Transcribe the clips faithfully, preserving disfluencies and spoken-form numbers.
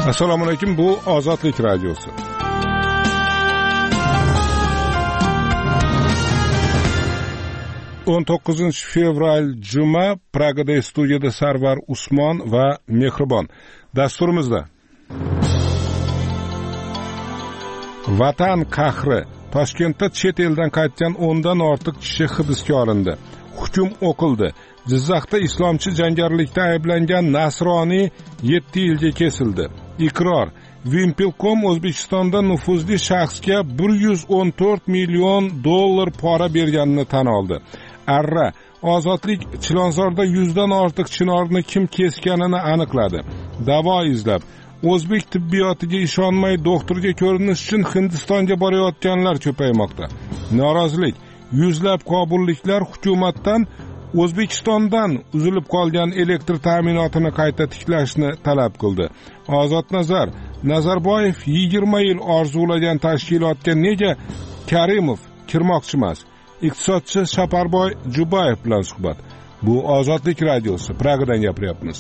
Assalomu alaykum, bu Ozodlik radiosi. o'n to'qqizinchi fevral juma, Pragada studiyada Sarvar Usmon va Mehribon. Dasturimizda Vatan qahri. Toshkentda chet eldan qaytgan o'ndan ortiq kishi hibsga olindi. Hukm o'qildi. Jizzaxda islomchi jangarilikda ayblangan nasroniy yetti yilga kesildi. Iqror. Wimpelcom O'zbekistonda nufuzli shaxsga bir yuz o'n to'rt million dollar pora berganini tan oldi. Arra. Ozodlik Chilonzorda yuzdan ortiq chinorni kim kesganini aniqladi. Davo izlab. O'zbek tibbiyotiga ishonmay doktorga ko'rinish uchun Hindistonga borayotganlar ko'paymoqda. Norozilik. Yuzlab kobulliklar hukumatdan O'zbekistondan uzilib qolgan elektr ta'minotini qayta tiklashni talab qildi. Ozod Nazar. Nazarboyev yigirma yil orzulagan tashkilotga nega Karimov kirmoqchi emas? Iqtisodchi Shaparboy Jubayev bilan suhbat. Bu Ozodlik radiosi. Pragadan gapiryapmiz.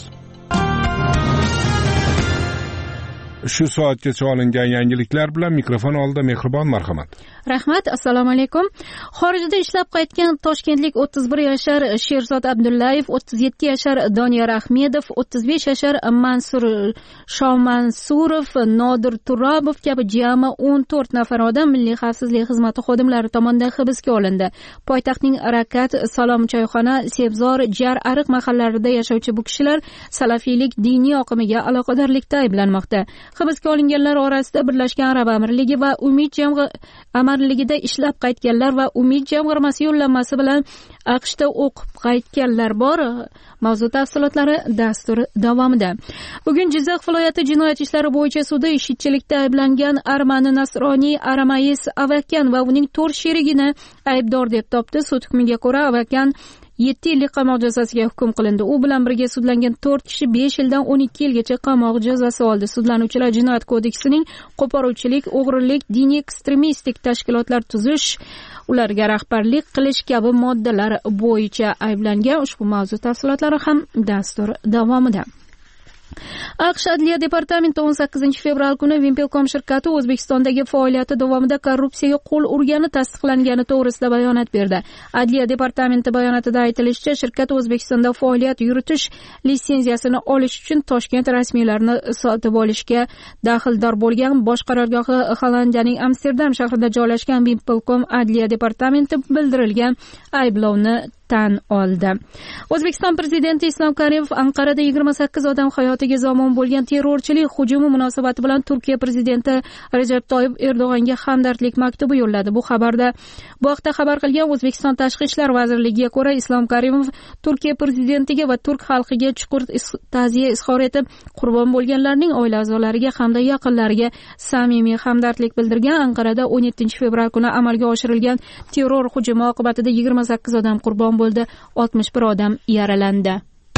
Shu soatgacha olingan yangiliklar bilan mikrofon oldida Mehribon, marhamat. Rahmat, assalomu alaykum. Xorijda ishlab qaytgan toshkentlik o'ttiz bir yashar Sherzod Abdullayev, o'ttiz yetti yashar Doniyor Ahmedov, o'ttiz besh yashar Mansur Shomansurov, Nodir Turobov kabi jami o'n to'rt nafar odam Milliy xavfsizlik xizmati xodimlari tomonidan hibsga olindi. Poytaxtning Rakat, Salom choyxona, Sebzor, Jar, Ariq mahallarida yashovchi bu kishilar salafiylik diniy oqimiga aloqadorlikda ayblanmoqda. Hibsga olinganlar orasida Birlashgan Arab Amirligi va Umid Amirligida ishlab qaytganlar va Umid jamg'armasi yo'llanmasi bilan AQShda o'qib qaytganlar bor. Mavzu tafsilotlari dastur davomida. Bugun Jizzax viloyati jinoyat ishlari bo'yicha sudi ishchilikda ayblangan Armani nasroniy Aramayis Avakan va uning to'rt sherigini aybdor deb topdi. Sud hukmiga ko'ra Avakan yetti yillik qamoq jazosiga hukm qilindi. U bilan birga sudlangan to'rt kishi besh yildan o'n ikki yilgacha qamoq jazosi oldi. Sudlanuvchilar Jinoyat kodeksining qo'poruvchilik, o'g'rilik, diniy ekstremistik tashkilotlar tuzish, ularga rahbarlik qilish kabi moddalar bo'yicha ayblangan. Ushbu mavzu tafsilotlari ham dastur davomida. AQSh Adliya departamenti o'n sakkizinchi fevral kuni Wimpelcom shirkati O'zbekistondagi faoliyati davomida korrupsiyaga qo'l urgani tasdiqlangani to'g'risida bayonot berdi. Adliya departamenti bayonotida aytilishicha, shirkat O'zbekistonda faoliyat yuritish litsenziyasini olish uchun Toshkent rasmiylarini sotib olishga daxldor bo'lgan. Bosh qarorgohi Hollandiyaning Amsterdam shahrida joylashgan Wimpelcom Adliya departamenti bildirilgan ayblovni tan oldi. O'zbekiston prezidenti Islom Karimov Anqarada yigirma sakkiz odam hayotiga zomin bo'lgan terrorchilik hujumi munosabati bilan Turkiya prezidenti Recep Tayyip Erdo'g'onga hamdardlik maktubi yo'lladi. Bu xabarda bu haqda xabar qilgan O'zbekiston Tashqi ishlar vazirligiga ko'ra, Islom Karimov Turkiya prezidentiga va turk xalqiga chuqur ta'ziya izhor etib, qurbon bo'lganlarning oila a'zolariga hamda yaqinlariga samimiy hamdardlik bildirgan. Anqarada o'n yettinchi fevral kuni amalga oshirilgan terror hujumi oqibatida yigirma sakkiz odam qurbon bo'ldi, oltmish bir odam yaralandi.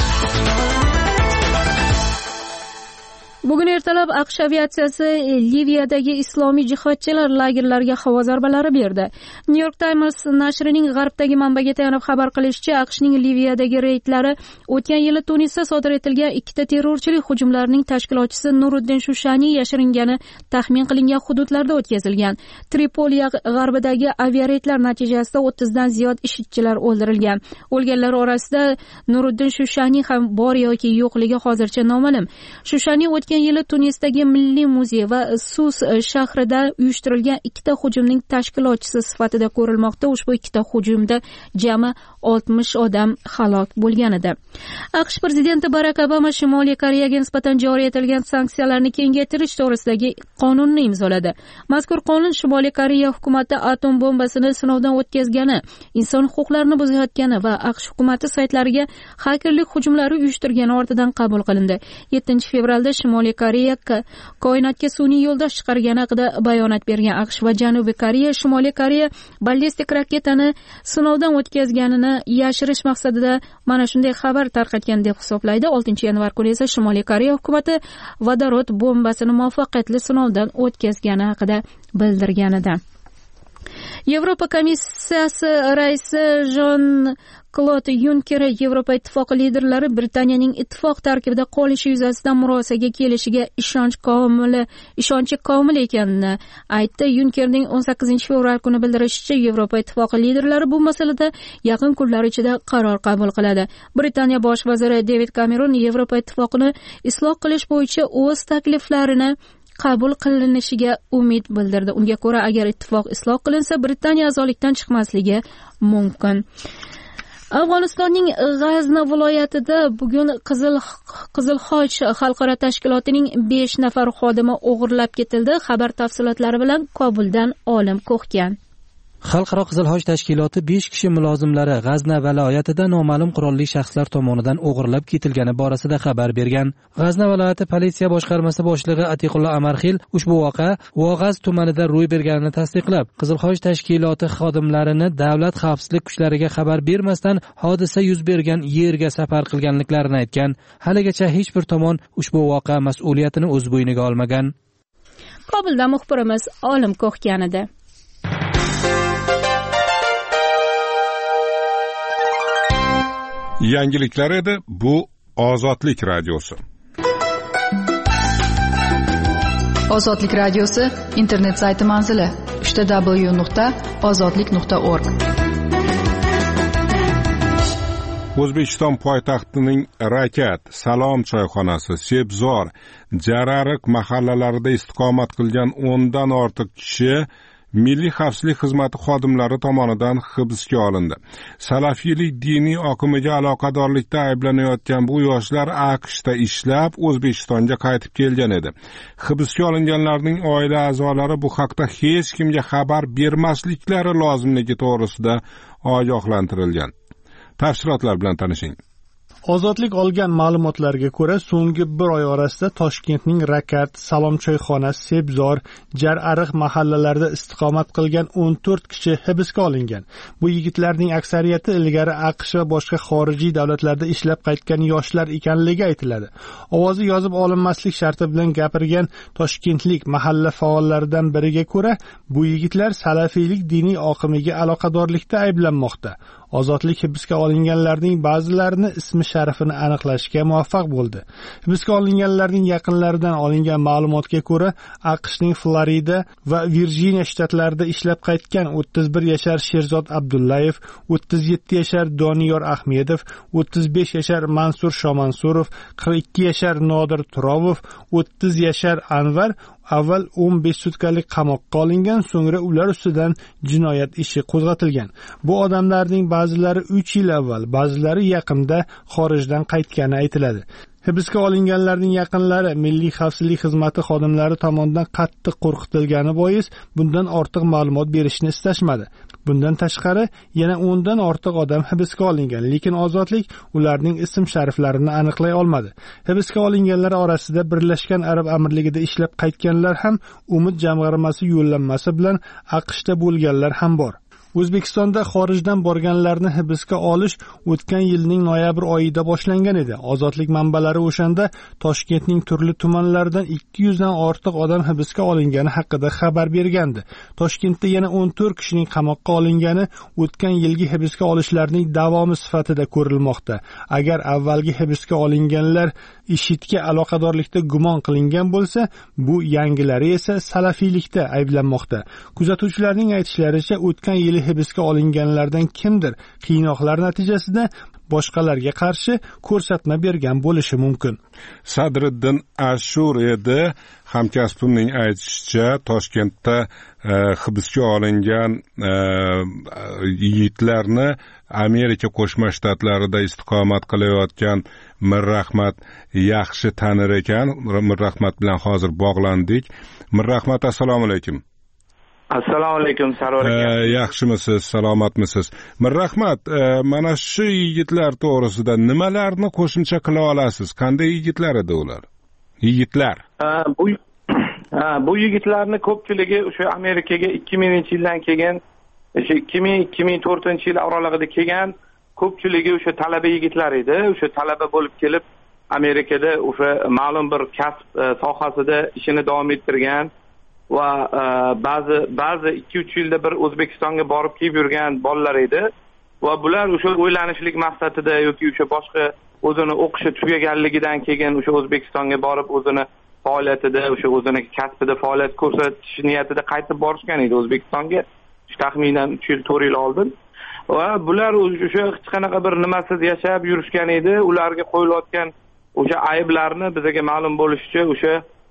Bugun ertalab AQSh aviatsiyasi Liviyadagi islomiy jihodchilar lagerlariga havo zarbalari berdi. New York Times nashrining g'arbdagi manbaga tayanib xabar qilishicha, AQShning Liviyadagi reydlari o'tgan yili Tunisda sodir etilgan ikkita terrorchilik hujumlarining tashkilotchisi Nuriddin Shushani yashiringani taxmin qilingan hududlarda o'tkazilgan. Tripoli g'arbidagi aviareydlar natijasida o'ttizdan ziyod ishchilar o'ldirilgan. O'lganlar orasida Nuriddin Shushani ham bor yoki yo'qligi hozircha noma'lum. Shushani o'tgan yili Tunisdagi Milliy muzey va Sus shahrida uyushtirilgan ikkita hujumning tashkilotchisi sifatida ko'rilmoqda. Ushbu ikkita hujumda jami oltmish odam halok bo'lgan edi. AQSh prezidenti Barak Obama Shimoliy Koreyaga nisbatan joriy etilgan sanksiyalarni kengaytirish to'g'risidagi qonunni imzoladi. Mazkur qonun Shimoliy Koreya hukumati atom bombasini sinovdan o'tkazgani, inson huquqlarini buzayotgani va AQSh hukumati saytlariga xakerlik hujumlari uyushtirgani ortidan qabul qilindi. yettinchi fevralda Shimoliy Koreya koinotga sun'iy yo'ldosh chiqargani haqida bayonot bergan. AQSh va Janubiy Koreya Shimoliy Koreya ballistik raketani sinovdan o'tkazganini yashirish maqsadida mana shunday xabar tarqatgan deb hisoblaydi. oltinchi yanvar kuni esa Shimoliy Koreya hukumati vodorod bombasini muvaffaqiyatli sinovdan o'tkazgani haqida bildirgan edi. Yevropa komissiyasi raisi Jon Klod Yunker Yevropa ittifoqi liderlari Britaniyaning ittifoq tarkibida qolishi yuzasidan murosaga kelishiga ishonch komil ishonchi komil ekanini aytdi. Yunkerning o'n sakkizinchi fevral kuni bildirishicha, Yevropa ittifoqi liderlari bu masalada yaqin kunlar ichida qaror qabul qiladi. Britaniya bosh vaziri David Cameron Yevropa ittifoqini isloh qilish bo'yicha o'z takliflarini qabul qilinishiga umid bildirdi. Unga ko'ra, agar ittifoq isloh qilinsa, Britaniya a'zolikdan chiqmasligi mumkin. Afg'onistonning G'azni viloyatida bugun Qizil Qizil Xoch xalqaro tashkilotining besh nafar xodimi o'g'irlab ketildi. Xabar tafsilotlari bilan Kobuldan Olim Ko'xgan. Xalqaro Qizil Xoch tashkiloti besh kishi mulozimlari G'azna viloyatida noma'lum qurolli shaxslar tomonidan o'g'irlab ketilgani borasida xabar bergan. G'azna viloyati politsiya boshqarmasi boshlig'i Atiqullo Amarxil ushbu voqea Vo'g'az tumanida ro'y berganini tasdiqlab, Qizil Xoch tashkiloti xodimlarini davlat xavfsizlik kuchlariga xabar bermasdan hodisa yuz bergan yerga safar qilganliklarini aytgan. Haligacha hech bir tomon ushbu voqea mas'uliyatini o'z bo'yniga olmagan. Kobulda muxbirimiz Olim Ko'xgan edi. Yangiliklar edi. Bu Ozodlik radiosi. Ozodlik radiosi internet sayti manzili w w w nuqta ozodlik nuqta org. O'zbekiston poytaxtining Rakat, Salom choyxonasi, Sebzor, Jarariq mahallalarida istiqomat qilgan o'ndan ortiq kishi Milliy xavfsizlik xizmati xodimlari tomonidan hibsga olindi. Salafiylik diniy oqimiga aloqadorlikda ayblanayotgan bu yoshlar AQShda ishlab, O'zbekistonga qaytib kelgan edi. Hibsga olinganlarning oila a'zolari bu haqda hech kimga xabar bermasliklari lozimligi to'g'risida ogohlantirilgan. Tafsilotlar bilan tanishing. Ozodlik olgan ma'lumotlarga ko'ra, so'nggi bir oy orasida Toshkentning Rakat, Salom choyxonasi, Sebzor, Jarariq mahallalarida istiqomat qilgan o'n to'rt kishi hibsga olingan. Bu yigitlarning aksariyati ilgari AQSh va boshqa xorijiy davlatlarda ishlab qaytgan yoshlar ekanligi aytiladi. Ovozi yozib olinmaslik sharti bilan gapirgan toshkentlik mahalla faollaridan biriga ko'ra, bu yigitlar salafiylik diniy oqimiga aloqadorlikda ayblanmoqda. Ozodlik hibsga olinganlarning ba'zilarini ismi sharifini aniqlashga muvaffaq bo'ldi. Hibsga olinganlarning yaqinlaridan olingan ma'lumotga ko'ra, AQShning Florida va Virjiniya shtatlarida ishlab qaytgan o'ttiz bir yashar Sherzod Abdullayev, o'ttiz yetti yashar Doniyor Ahmedov, o'ttiz besh yashar Mansur Shomansurov, qirq ikki yashar Nodir Turovov, o'ttiz yashar Anvar avval o'n besh sutkalik qamoqqa olingan, so'ngra ular ustidan jinoyat ishi qo'zg'atilgan. Bu odamlarning ba'zilari uch yil avval, ba'zilari yaqinda xorijdan qaytgani aytiladi. Hibsga olinganlarning yaqinlari Milliy xavfsizlik xizmati xodimlari tomonidan qattiq qo'rqitilgani bois bundan ortiq ma'lumot berishni istashmadi. Bundan tashqari yana o'ndan ortiq odam hibsga olingan, lekin Ozodlik ularning ism shariflarini aniqlay olmadi. Hibsga olinganlar orasida Birlashgan Arab Amirligida ishlab qaytganlar ham, Umid jamg'armasi yo'llanmasi bilan AQShda bo'lganlar ham bor. O'zbekistonda xorijdan borganlarni hibsga olish o'tgan yilning noyabr oyida boshlangan edi. Ozodlik manbalari o'shanda Toshkentning turli tumanlaridan ikki yuz dan ortiq odam hibsga olingani haqida xabar bergandi. Toshkentda yana o'n to'rt kishining qamoqqa olingani o'tgan yilgi hibsga olishlarning davomi sifatida ko'rilmoqda. Agar avvalgi hibsga olinganlar IShIDga aloqadorlikda gumon qilingan bo'lsa, bu yangilari esa salafiylikda ayblanmoqda. Kuzatuvchilarning aytishlaricha, o'tgan yili hibsga olinganlardan kimdir qiynoqlar natijasida boshqalarga qarshi ko'rsatma bergan bo'lishi mumkin. Sadriddin Ashur edi. Hamkasbimning aytishicha, Toshkentda e, hibsga olingan e, yigitlarni Amerika Qo'shma Shtatlarida istiqomat qilayotgan Mirrahmat yaxshi tanir ekan. Mirrahmat bilan hozir bog'landik. Mirrahmat, assalomu alaykum. Assalomu alaykum, Sarvar aka. Yaxshimisiz, salomatmisiz? Mirrahmat, mana shu yigitlar to'g'risida nimalarni qo'shimcha qila olasiz? Qanday yigitlar edi ular? Yigitlar. Bu bu yigitlarning ko'pchiligi o'sha Amerikaga ikki minginchi yildan kelgan, o'sha ikki ming ikki ming to'rtinchi yil oralig'ida kelgan, ko'pchiligi o'sha talaba yigitlar edi. O'sha talaba bo'lib kelib Amerikada o'sha ma'lum bir kasb sohasida ishini davom ettirgan. va ba'zi ba'zi ikki uch yilda bir O'zbekistonga borib kelib yurgan bolalar edi va bular o'sha o'ylanishlik maqsadida yoki o'sha boshqa o'zini o'qishi tugaganligidan keyin o'sha O'zbekistonga borib o'zini faoliyatida o'sha o'zini kasbida faoliyat ko'rsatish niyatida qaytib borishgan edi O'zbekistonga taxminan uch yil to'rt yil oldin va bular o'sha hech qanaqa bir nimasiz yashab yurishgan edi. Ularga qo'yilayotgan o'sha ayblarni bizga ma'lum bo'lishicha o'sha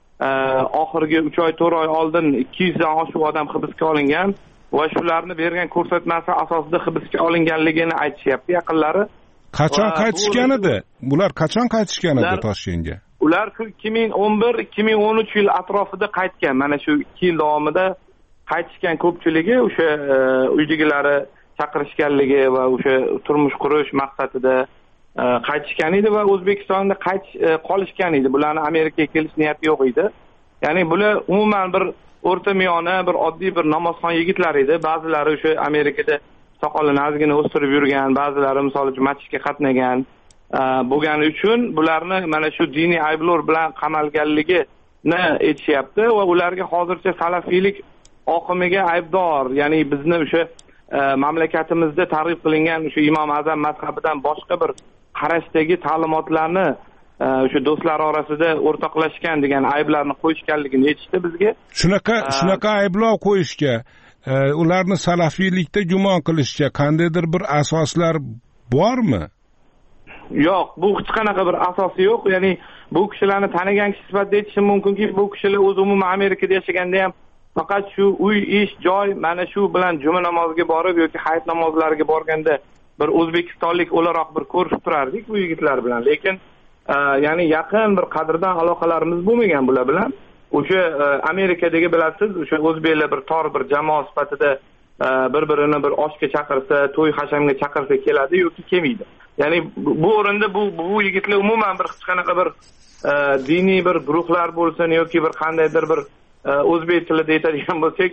oxirgi uch oy to'rt oy oldin ikki yuzdan oshiq odam hibsga olingan va shularni bergan ko'rsatmasi asosida hibsga olinganligini aytishyapti yaqinlari. Qachon qaytishgan edi? Bular qachon qaytishgan edi Toshkentga? Ular ikki ming o'n bir ikki ming o'n uch yil atrofida qaytgan. Mana shu ikki yil davomida qaytishgan ko'pchiligi o'sha uydagilari chaqirishganligi va o'sha turmush qurish maqsadida qaytishgan edi va O'zbekistonda qaytish qolishgan edi. Bularni Amerikaga kelish niyati yo'q edi. Ya'ni bular umuman bir o'rta miyona, bir oddiy bir namozxon yigitlar edi. Ba'zilari o'sha Amerikada soqolini ozgina o'stirib yurgan, ba'zilari misol uchun masjidga qatnagan bo'lgani uchun bularni mana shu diniy ayblar bilan qamalganligini aytishyapti va ularga hozircha salafiylik oqimiga aybdor, ya'ni bizni o'sha mamlakatimizda targ'ib qilingan o'sha Imom Azam mazhabidan boshqa bir qarashdagi ta'limotlarni o'sha do'stlar orasida o'rtoqlashgan degan ayblarni qo'yishganligini aytishdi bizga. Shunaqa shunaqa ayblov qo'yishga, ularni salafiylikda gumon qilishga qandaydir bir asoslar bormi? Yo'q, bu hech qanaqa bir asosi yo'q. Ya'ni bu kishilarni tanigan kishi sifatida aytishim mumkinki, bu kishilar o'z umuman Amerikada yashaganda ham faqat shu uy, ish, joy, mana shu bilan juma namoziga borib yoki hayit namozlariga borganda bir o'zbekistonlik o'laroq bir ko'rishib turardik bu yigitlar bilan. Lekin ya'ni yaqin bir qadrdan aloqalarimiz bo'lmagan bular bilan. O'sha Amerikadagi bilasiz, o'sha o'zbeklar bir tor bir jamoa sifatida bir-birini bir oshga chaqirsa, to'y hashamga chaqirsa keladi yoki kelmaydi. Ya'ni bu o'rinda bu bu yigitlar umuman bir hech qanaqa bir diniy bir guruhlar bo'lsin yoki bir qandaydir bir o'zbek tilida aytadigan bo'lsak,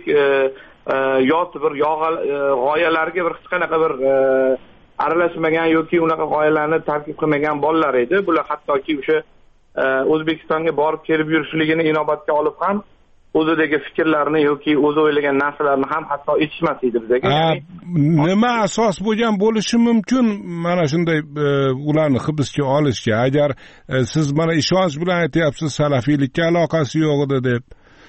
yot bir g'oyalarga bir hech qanaqa bir aralashmagan yoki unaqa g'oyalarni tarkib qilmagan bolalar edi. Bular hattoki o'sha O'zbekistonga borib kelib yurishligini inobatga olib ham o'zidagi fikrlarni yoki o'zi o'ylagan narsalarni ham hatto aytishmas edi bizga. Nima asos bo'lgan bo'lishi mumkin mana shunday ularni hibsga olishga? Agar siz mana ishonch bilan aytyapsiz salafiylikka aloqasi yo'q edi deb,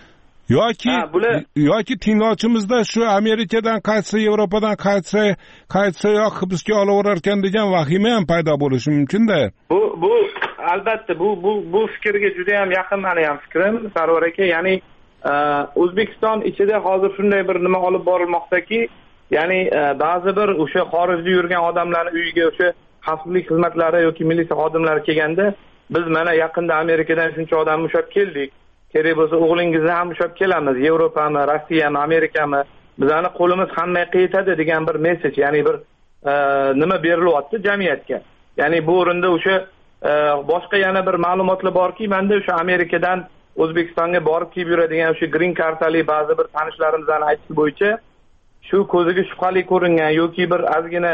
yoki yoki tinglovchimizda shu Amerikadan qaytsa, Yevropadan qaytsa, qaytsa yo'q hibsga olaverar ekan degan vahima ham paydo bo'lishi mumkin-da. Bu bu albatta bu bu bu fikrga juda ham yaqin meni ham fikrim, Sarvar aka. Ya'ni O'zbekiston ichida hozir shunday bir nima olib borilmoqdaki, ya'ni ba'zi bir o'sha xorijda yurgan odamlarning uyiga o'sha xavfsizlik xizmatlari yoki militsiya xodimlari kelganda, biz mana yaqinda Amerikadan shuncha odam ushlab keldik. Kerak bo'lsa o'g'lingizni ham ushlab kelamiz. Yevropami, Rossiyami, Amerikami, bizani qo'limiz hammaga yetadi degan bir mesej, ya'ni bir nima berilyapti jamiyatga. Ya'ni bu o'rinda o'sha boshqa yana bir ma'lumotlar borki, menda o'sha Amerikadan O'zbekistonga borib kelib yuradigan o'sha green kartali ba'zi bir tanishlarimizning aytishi bo'yicha shu ko'ziga shubhali ko'ringan yoki bir ozgina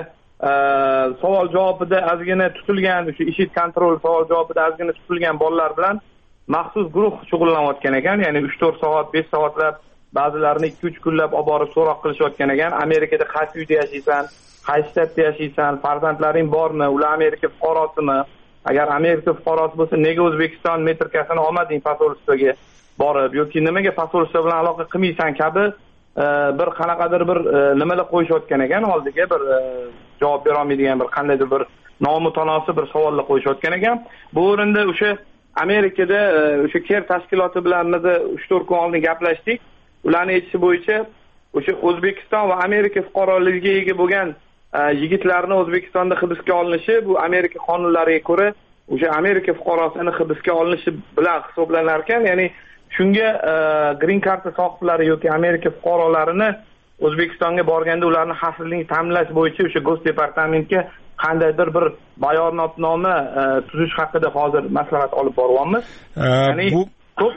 savol javobida ozgina tutilgan, o'sha ishit kontrol savol javobida ozgina tutilgan bolalar bilan maxsus guruh shug'ullanayotgan ekan. Ya'ni uch to'rt soat, besh soatlab, ba'zilarini ikki uch kunlab olib borib so'roq qilishayotgan ekan. Amerikada qaysi uyda yashaysan, qaysi shtatda yashaysan, farzandlaring bormi, ular Amerika fuqarosimi? Agar Amerika fuqarosi bo'lsa, nega O'zbekiston metrkasini olmading posolstvoga borib yoki nimaga posolstvo bilan aloqa qilmaysan kabi bir qanaqadir bir nimalar qo'yishayotgan ekan, oldiga bir javob bera olmaydigan bir qandaydir bir nomutanosib bir savollar qo'yishayotgan ekan. Bu o'rinda o'sha Amerikada o'sha Ker tashkiloti bilan biz uch to'rt kun oldin gaplashdik. Ularning aytishi bo'yicha o'sha O'zbekiston va Amerika fuqaroligiga ega bo'lgan yigitlarni O'zbekistonda hibsga olinishi bu Amerika qonunlariga ko'ra o'sha Amerika fuqarosining hibsga olinishi bilan hisoblanar ekan. Ya'ni shunga green karta sohiblari yoki Amerika fuqarolarini O'zbekistonga borganda ularni xavfsizligini ta'minlash bo'yicha o'sha Go'st departamentga qandaydir bir bayonotnoma tuzish haqida hozir maslahat olib boryapmiz. Ya'ni bu ko'p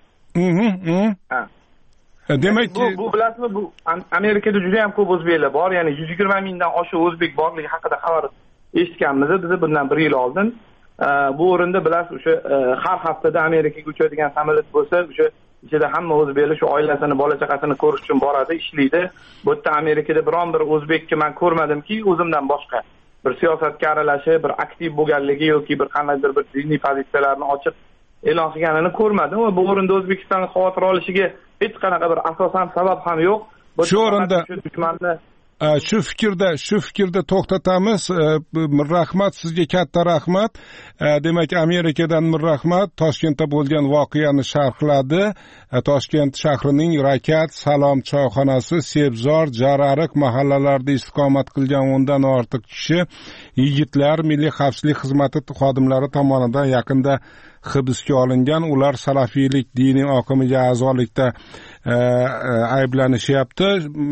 demak bu bu bilasizmi, bu Amerikada juda ham ko'p o'zbeklar bor. Ya'ni yuz yigirma mingdan oshiq o'zbek borligi haqida xabar eshitganmiz biz bundan bir yil oldin. Bu o'rinda bilasiz, o'sha har haftada Amerikaga uchadigan samolyot bo'lsa, o'sha ichida hamma o'zbeklar shu oilasini, bola chaqasini ko'rish uchun boradi, ishlaydi. Bu yerda Amerikada biron bir o'zbekni men ko'rmadimki, o'zimdan boshqa bir siyosatga aralashib, bir aktiv bo'lganligi yoki bir qandaydir bir diniy pozitsiyalarni ochiq e'lon qilganini ko'rmadim va bu o'rinda O'zbekiston xavotir olishiga hech qanaqa bir asosan sabab ham yo'q. Shu o'rinda dushmanni shu fikrda shu fikrda to'xtatamiz. Rahmat sizga, katta rahmat. Demak, Amerikadan rahmat Toshkentda bo'lgan voqeani sharhladi. Toshkent shahrining Rakat, Salom choyxonasi, Sebzor, Jarariq mahallalarida istiqomat qilgan o'ndan ortiq kishi yigitlar Milliy xavfsizlik xizmati xodimlari tomonidan yaqinda hibsga olingan. Ular salafiylik diniy oqimiga a'zolikda ayblanishyapti.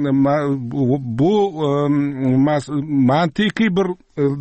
Bu mantiqiy bir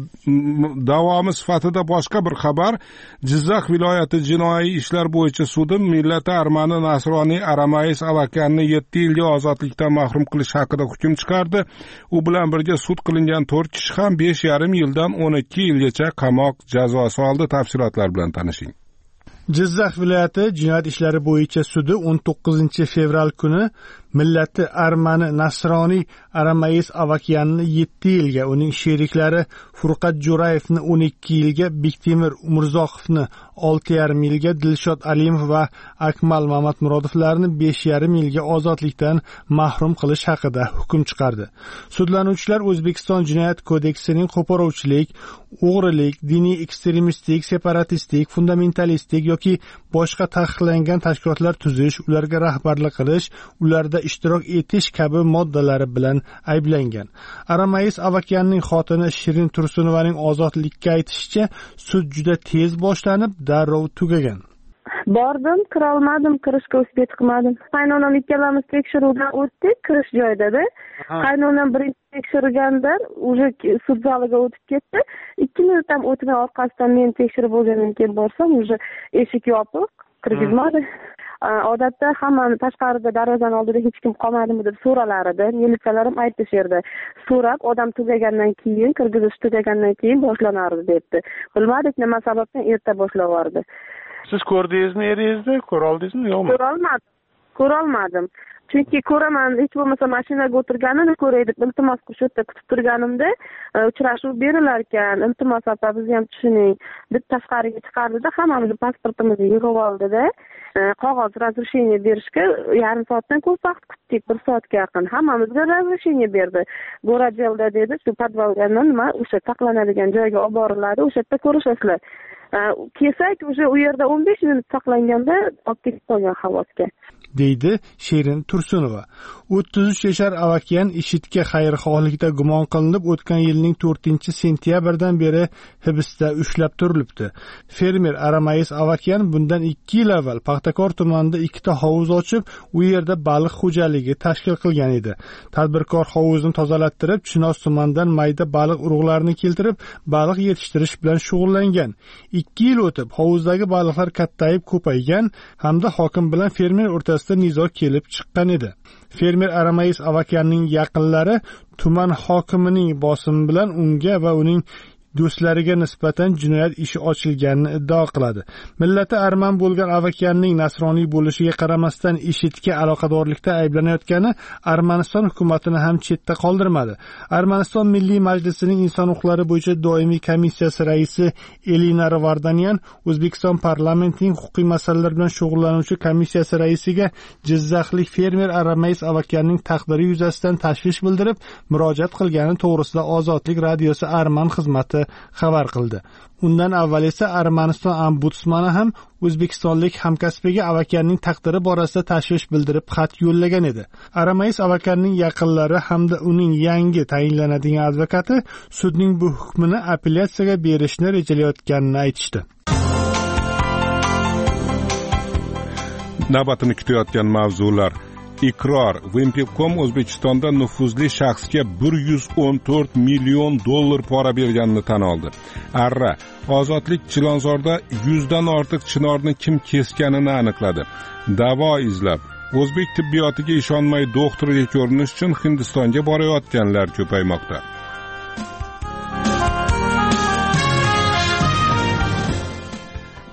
davomi sifatida boshqa bir xabar. Jizzax viloyati jinoiy ishlar bo'yicha sudi millati armani nasroniy Aramayis Avakanni yetti yilga ozodlikdan mahrum qilish haqida hukm chiqardi. U bilan birga sud qilingan to'rt kishi ham besh yarim yildan o'n ikki yilgacha qamoq jazosi oldi. Tafsilotlar bilan tanishing. Jizzax viloyati jinoyat ishlari bo'yicha sudi o'n to'qqizinchi fevral kuni millati armani nasroniy Aramayis Avakyanni yetti yilga, uning sheriklari Furqat Jo'rayevni o'n ikki yilga, Bektemir Umurzoqovni olti yarim yilga, Dilshod Alimov va Akmal Mamatmurodovlarni besh yarim yilga ozodlikdan mahrum qilish haqida hukm chiqardi. Sudlanuvchilar O'zbekiston Jinoyat kodeksining qo'poruvchilik, o'g'rilik, diniy ekstremistik, separatistik, fundamentalistik yoki boshqa taqiqlangan tashkilotlar tuzish, ularga rahbarlik qilish, ularda ishtirok etish kabi moddalari bilan ayblangan. Aramayis Avakyanning xotini Shirin Tursunovaning ozodlikka aytishicha, sud juda tez boshlanib, darrov tugagan. Bordim, kira olmadim, kirishga o'sbet qilmadim. Qaynonam ikkalamiz tekshiruvdan o'tdik, kirish joyida-da. Qaynonam birinchi tekshirganda uje sud zaliga o'tib ketdi. ikki minut ham o'tmay orqasidan men tekshirib bo'lgandan keyin borsam, uje eshik yopiq, kirgizmadi. Odatda hammani tashqarida darvozani oldida hech kim qolmadimi deb so'ralar edi. Militsiyalar ham aytishardi. So'rab, odam tugagandan keyin, kirgizish tugagandan keyin boshlanardi debdi. Bilmadik nima sababdan erta boshlavordi. Siz ko'rdingizmi eringizni? Ko'ra oldingizmi, yo'qmi? Ko'ra olmadim. Ko'ra olmadim. Chunki ko'raman, hech bo'lmasa mashinaga o'tirganini ko'ray deb iltimos qilib yerda kutib turganimda, uchrashuv berilar ekan, iltimos opa bizni ham tushuning deb tashqariga chiqardida, hammamizni pasportimizni yig'ib oldida, qog'oz razрешение berishga yarim soatdan ko'p vaqt kutdik, bir soatga yaqin. Hammamizga razрешение berdi. Go'rajelda dedi, shu podvaldan nima o'sha saqlanadigan joyga olib boriladi, o'sha yerda ko'rishasizlar. Kelsak, o'sha u yerda o'n besh minut saqlanganda olib ketib qolgan havosga, deydi Shirin Tursunova. o'ttiz uch yashar Avakyan IShIDga xayrixohlikda gumon qilinib, o'tgan yilning to'rtinchi sentyabrdan beri hibsda ushlab turilibdi. Fermer Aramayis Avakyan bundan ikki yil avval Paxtakor tumanida ikkita hovuz ochib, u yerda baliq xo'jaligi tashkil qilgan edi. Tadbirkor hovuzni tozalattirib, Chinoz tumanidan mayda baliq urug'larini keltirib, baliq yetishtirish bilan shug'ullangan. ikki yil o'tib, hovuzdagi baliqlar kattayib ko'paygan hamda hokim bilan fermer o'rtasida nizo kelib chiqqan edi. Fermer Aramayis Avakyanning yaqinlari tuman hokimining bosimi bilan unga va uning do'stlariga nisbatan jinoyat ishi ochilganini iddao qiladi. Millati arman bo'lgan Avakyanning nasroniy bo'lishiga qaramasdan IShIDga aloqadorlikda ayblanayotgani Armaniston hukumatini ham chetda qoldirmadi. Armaniston Milliy Majlisining inson huquqlari bo'yicha doimiy komissiyasi raisi Elina Vardanyan O'zbekiston parlamentining huquqiy masalalar bilan shug'ullanuvchi komissiyasi raisiga jizzaxlik fermer Aramayis Avakyanning taqdiri yuzasidan tashvish bildirib, murojaat qilgani to'g'risida Ozodlik radiosi Arman xizmati xabar qildi. Undan avval esa Armaniston ombudsmani ham o'zbekistonlik hamkasbiga Avakyanning taqdiri borasida tashvish bildirib xat yo'llagan edi. Aramayis Avakyanning yaqinlari hamda uning yangi tayinlanadigan advokati sudning bu hukmini apellyatsiyaga berishni rejalayotganini aytishdi. Navbatini kutayotgan mavzular. Iqror. Wimpicom O'zbekistonda nufuzli shaxsga bir yuz o'n to'rt million dollar pora berganini tan oldi. Arra. Ozodlik Chilonzorda yuzdan ortiq chinorni kim kesganini aniqladi. Davo izlab. O'zbek tibbiyotiga ishonmay doktorga ko'rinish uchun Hindistonga borayotganlar ko'paymoqda.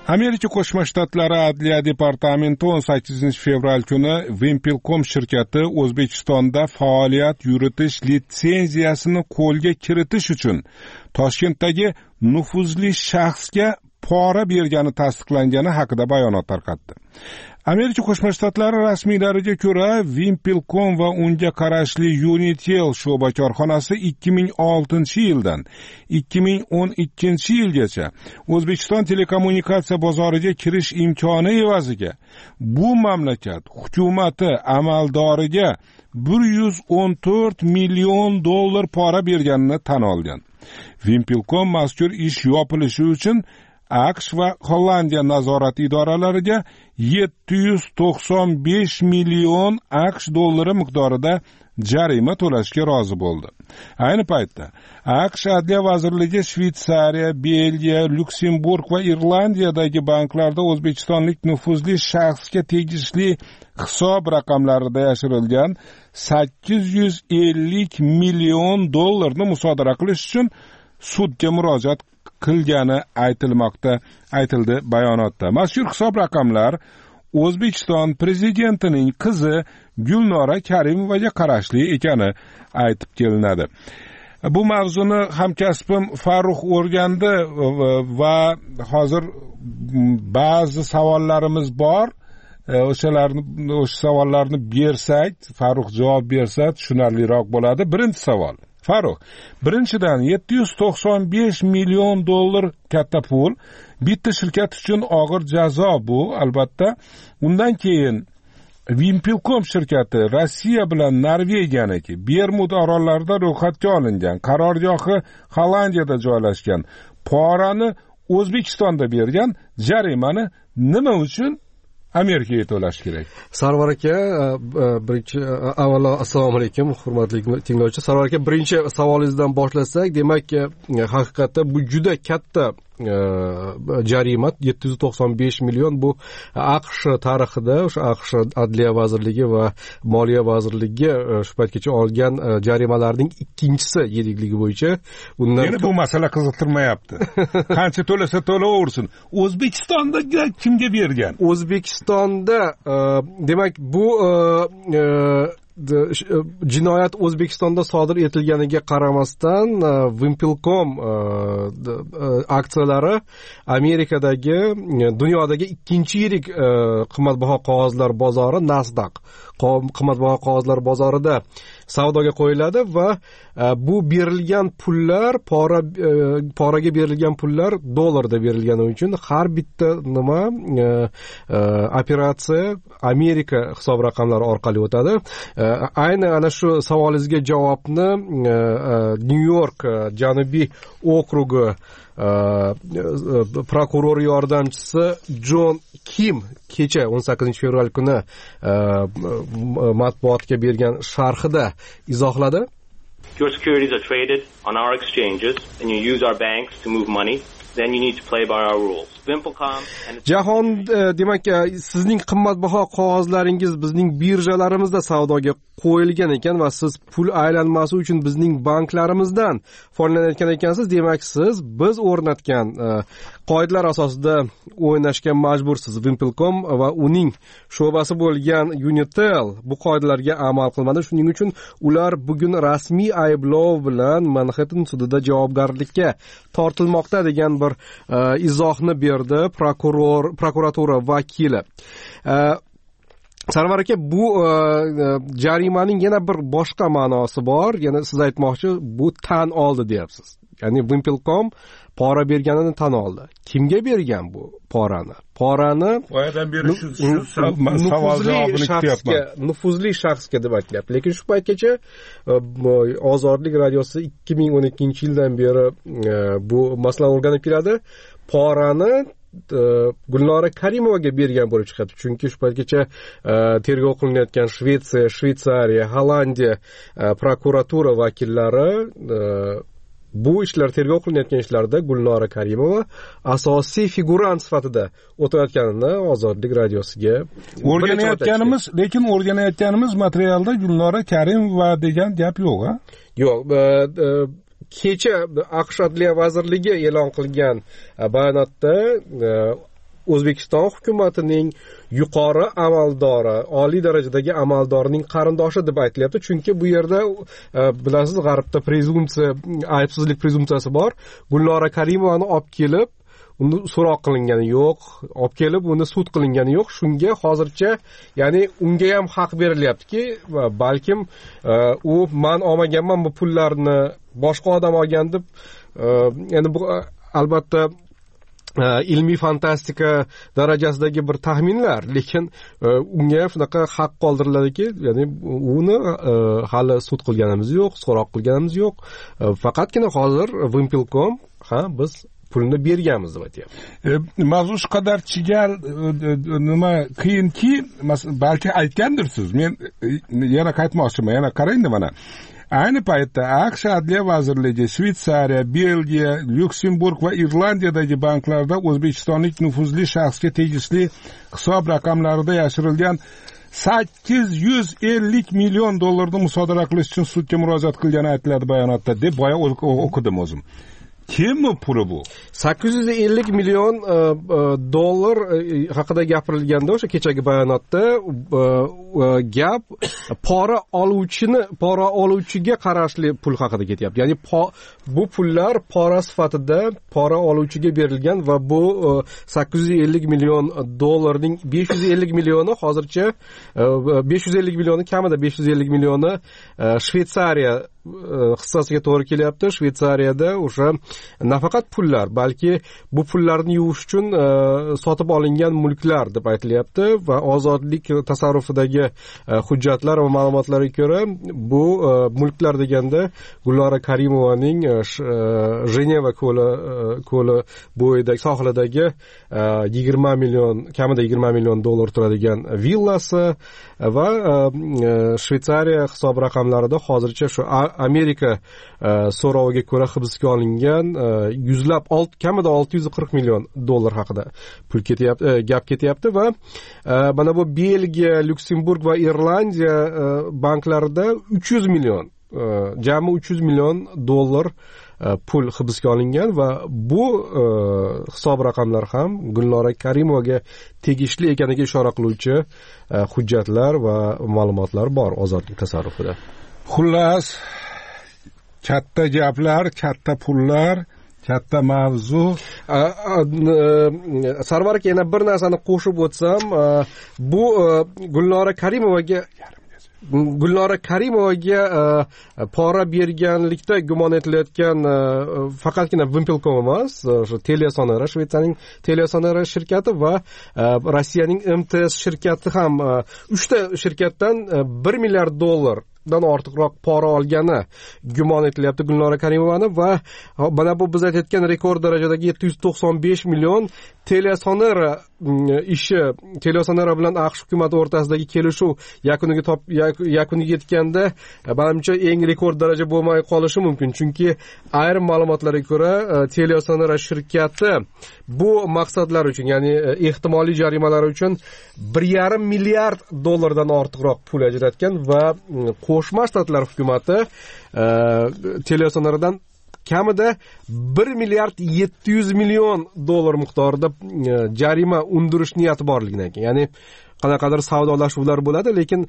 Amerika Qo'shma Shtatlari Adliya departamenti o'n sakkizinchi fevral kuni Wimpelcom shirkati O'zbekistonda faoliyat yuritish litsenziyasini qo'lga kiritish uchun Toshkentdagi nufuzli shaxsga pora bergani tasdiqlangani haqida bayonot tarqatdi. Amerika Qo'shma Shtatlari rasmiylariga ko'ra, Wimpelcom va unga qarashli Unitel sho'ba korxonasi ikki ming oltinchi yildan ikki ming o'n ikkinchi yilgacha O'zbekiston telekommunikatsiya bozoriga kirish imkoni evaziga bu mamlakat hukumati amaldoriga bir yuz o'n to'rt million dollar pora berganini tan olgan. Wimpelcom mazkur ish yopilishi uchun AQSh va Hollandiya nazorat idoralariga yetti yuz to'qson besh million AQSh dollari miqdorida jarima to'lashga rozi bo'ldi. Ayni paytda AQSh Adliya vazirligi Shveysariya, Belgiya, Lyuksemburg va Irlandiyadagi banklarda o'zbekistonlik nufuzli shaxsga tegishli hisob raqamlarida yashirilgan sakkiz yuz ellik million dollarni musodara qilish uchun sudga murojaat qilgani aytilmoqda, aytildi bayonotda. Mazkur hisob raqamlar O'zbekiston prezidentining qizi Gulnora Karimovaga qarashli ekani aytib kelinadi. Bu mavzuni hamkasbim Farruh o'rgandi va hozir ba'zi savollarimiz bor. O'shalarni o'sha savollarni bersak, Farruh javob bersa tushunarliroq bo'ladi. Birinchi savol. Farruh, birinchidan yetti yuz to'qson besh million dollar katta pul, bitta shirkat uchun og'ir jazo bu, albatta. Undan keyin Wimpelcom shirkati Rossiya bilan Norvegiyaniki Bermud orollarida ro'yxatga olingan, qarorgohi Hollandiyada joylashgan, porani O'zbekistonda bergan, jarimani nima uchun Amerikaga to'lash kerak? Sarvar aka, birinchi avvalo assalomu alaykum, hurmatli tinglovchi. Sarvar aka, birinchi savolingizdan boshlasak, demak, haqiqatda bu juda katta jarima, yetti yuz to'qson besh million. Bu AQSh tarixida o'sha AQSh Adliya vazirligi va Moliya vazirligi shu paytgacha olgan jarimalarning ikkinchisi yirikligi bo'yicha. Bundan Meni bu masala qiziqtirmayapti. Qancha to'lasa to'laversin. O'zbekistonda kimga bergan? O'zbekistonda demak bu jinoyat O'zbekistonda sodir etilganiga qaramasdan Wimpelcom aksiyalari Amerikadagi dunyodagi ikkinchi yirik qimmatbaho qog'ozlar bozori Nasdaq qimmatbaho qog'ozlar bozorida savdoga qo'yiladi va bu berilgan pullar pora poraga berilgan pullar dollarda berilgani uchun har bitta nima operatsiya Amerika hisob raqamlari orqali o'tadi. Ayni ana shu savolingizga javobni New York Janubiy okrugi prokuror yordamchisi Jon Kim kecha o'n sakkizinchi fevral kuni matbuotga bergan sharhida izohladi. Your securities are traded on our exchanges and you use our banks to move money, then you need to play by our rules. Jahon demak sizning qimmatbaho qog'ozlaringiz bizning birjalarimizda savdoga qo'yilgan ekan va siz pul aylanmasi uchun bizning banklarimizdan foydalanayotgan ekansiz. Demak siz biz o'rnatgan qoidalar asosida o'ynashga majbursiz. Wimpelcom va uning sho'basi bo'lgan Unitel bu qoidalarga amal qilmadi. Shuning uchun ular bugun rasmiy ayblov bilan Manhattan sudida javobgarlikka tortilmoqda degan bir izohni berdi prokuror prokuratura vakili. Sarvar aka, bu jarimaning yana bir boshqa ma'nosi bor. Yana siz aytmoqchi, bu tan oldi deyapsiz. Ya'ni Wimpelcom pora berganini tan oldi. Kimga bergan bu porani? Porani boyadan beri shu savol javobini kutyapman. Nufuzli shaxsga deb aytyapti. Lekin shu paytgacha Ozodlik radiosi ikki ming o'n ikkinchi yildan beri bu masala o'rganib keladi. Porani Gulnora Karimovaga bergan bo'lib chiqadi. Chunki shu paytgacha tergov qilinayotgan Shvetsiya, Shveysariya, Hollandiya prokuratura vakillari bu ishlar tergov qilinayotgan ishlarda Gulnora Karimova asosiy figurant sifatida o'tayotganini Ozodlik radiosiga o'rganayotganimiz, lekin o'rganayotganimiz materialda Gulnora Karimova degan gap yo'q, ha? Yo'q, kecha AQSh Adliya vazirligi e'lon qilgan bayonotda O'zbekiston hukumatining yuqori amaldori, oliy darajadagi amaldorining qarindoshi deb aytilyapti. Chunki bu yerda bilasiz, G'arbda prezumsiya, aybsizlik prezumsiyasi bor. Gulnora Karimovani olib kelib uni so'roq qilingani yo'q, olib kelib uni sud qilingani yo'q. Shunga hozircha, ya'ni unga ham haq berilyaptiki, balkim u men olmaganman bu pullarni, boshqa odam olgan deb, ya'ni bu albatta ilmiy fantastika darajasidagi bir taxminlar, lekin unga shunaqa haq qoldiriladiki, ya'ni uni hali sud qilganimiz yo'q, so'roq qilganimiz yo'q. Faqatgina hozir Wimpelcom ha biz pulni berganmiz deb aytyapti. Mavzu shu qadar chigal, nima qiyinki, balki aytgandirsiz. Men yana qaytmoqchiman, yana qarang-da mana. Ayni paytda AQSh Adliya vazirligi Shveysariya, Belgiya, Lyuksemburg va Irlandiyadagi banklarda o'zbekistonlik nufuzli shaxsga tegishli hisob raqamlarida yashirilgan sakkiz yuz ellik million dollarni musodara qilish uchun sudga murojaat qilgani aytiladi bayonotda deb boya o'qidim o'zim. Kim bu puli bu? sakkiz yuz ellik million dollar haqida gapirilganda o'sha kechagi bayonotda gap pora oluvchini, pora oluvchiga qarashli pul haqida ketyapti. Ya'ni bu pullar pora sifatida pora oluvchiga berilgan va bu sakkiz yuz ellik million dollarning besh yuz ellik millioni hozircha besh yuz ellik millioni kamida besh yuz ellik millioni Shveysariya hissasiga to'g'ri kelyapti. Shveysariyada o'sha nafaqat pullar, balki bu pullarni yuvish uchun sotib olingan mulklar deb aytilyapti va ozodlik tasarrufidagi hujjatlar va ma'lumotlarga ko'ra bu mulklar deganda Gulnora Karimovaning Jeneva ko'li ko'li bo'yidagi sohilidagi yigirma million, kamida yigirma million dollar turadigan villasi va Shveysariya hisob raqamlarida hozircha shu Amerika so'roviga ko'ra hibsga olingan yuzlab kamida olti yuz qirq million dollar haqida pul ketyapti, gap ketyapti va mana bu Belgiya, Lyuksemburg va Irlandiya banklarida uch yuz million, jami uch yuz million dollar pul hibsga olingan va bu hisob raqamlar ham Gulnora Karimovaga tegishli ekaniga ishora qiluvchi hujjatlar va ma'lumotlar bor ozodlik tasarrufida. Xullas, katta gaplar, katta pullar, katta mavzu. Sarvar, yana bir narsani qo'shib o'tsam, bu Gulnora Karimovaga Gulnora Karimovaga pora berganlikda gumon etilayotgan faqatgina Wimpelcom emas, o'sha Telesonera, Shvetsiyaning Telesonera shirkati va Rossiyaning M T S shirkati ham uchta shirkatdan bir milliard dollar dan ortiqroq pora olgani gumon etilyapti Gulnora Karimovani va mana bu biz aytayotgan rekord darajadagi yetti yuz to'qson besh million Telesonera ishi, Telesonera bilan AQSh hukumati o'rtasidagi kelishuv yakuniga top yakuniga yetganda menimcha eng rekord daraja bo'lmay qolishi mumkin. Chunki ayrim ma'lumotlarga ko'ra Telesonera shirkati bu maqsadlar uchun, ya'ni ehtimoliy jarimalar uchun bir yarim milliard dollardan ortiqroq pul ajratgan va Qo'shma Shtatlar hukumati Telesoneradan kamida bir milliard yetti yuz million dollar miqdorida jarima undirish niyati borligini aytgan. Ya'ni qanaqadir savdolashuvlar bo'ladi, lekin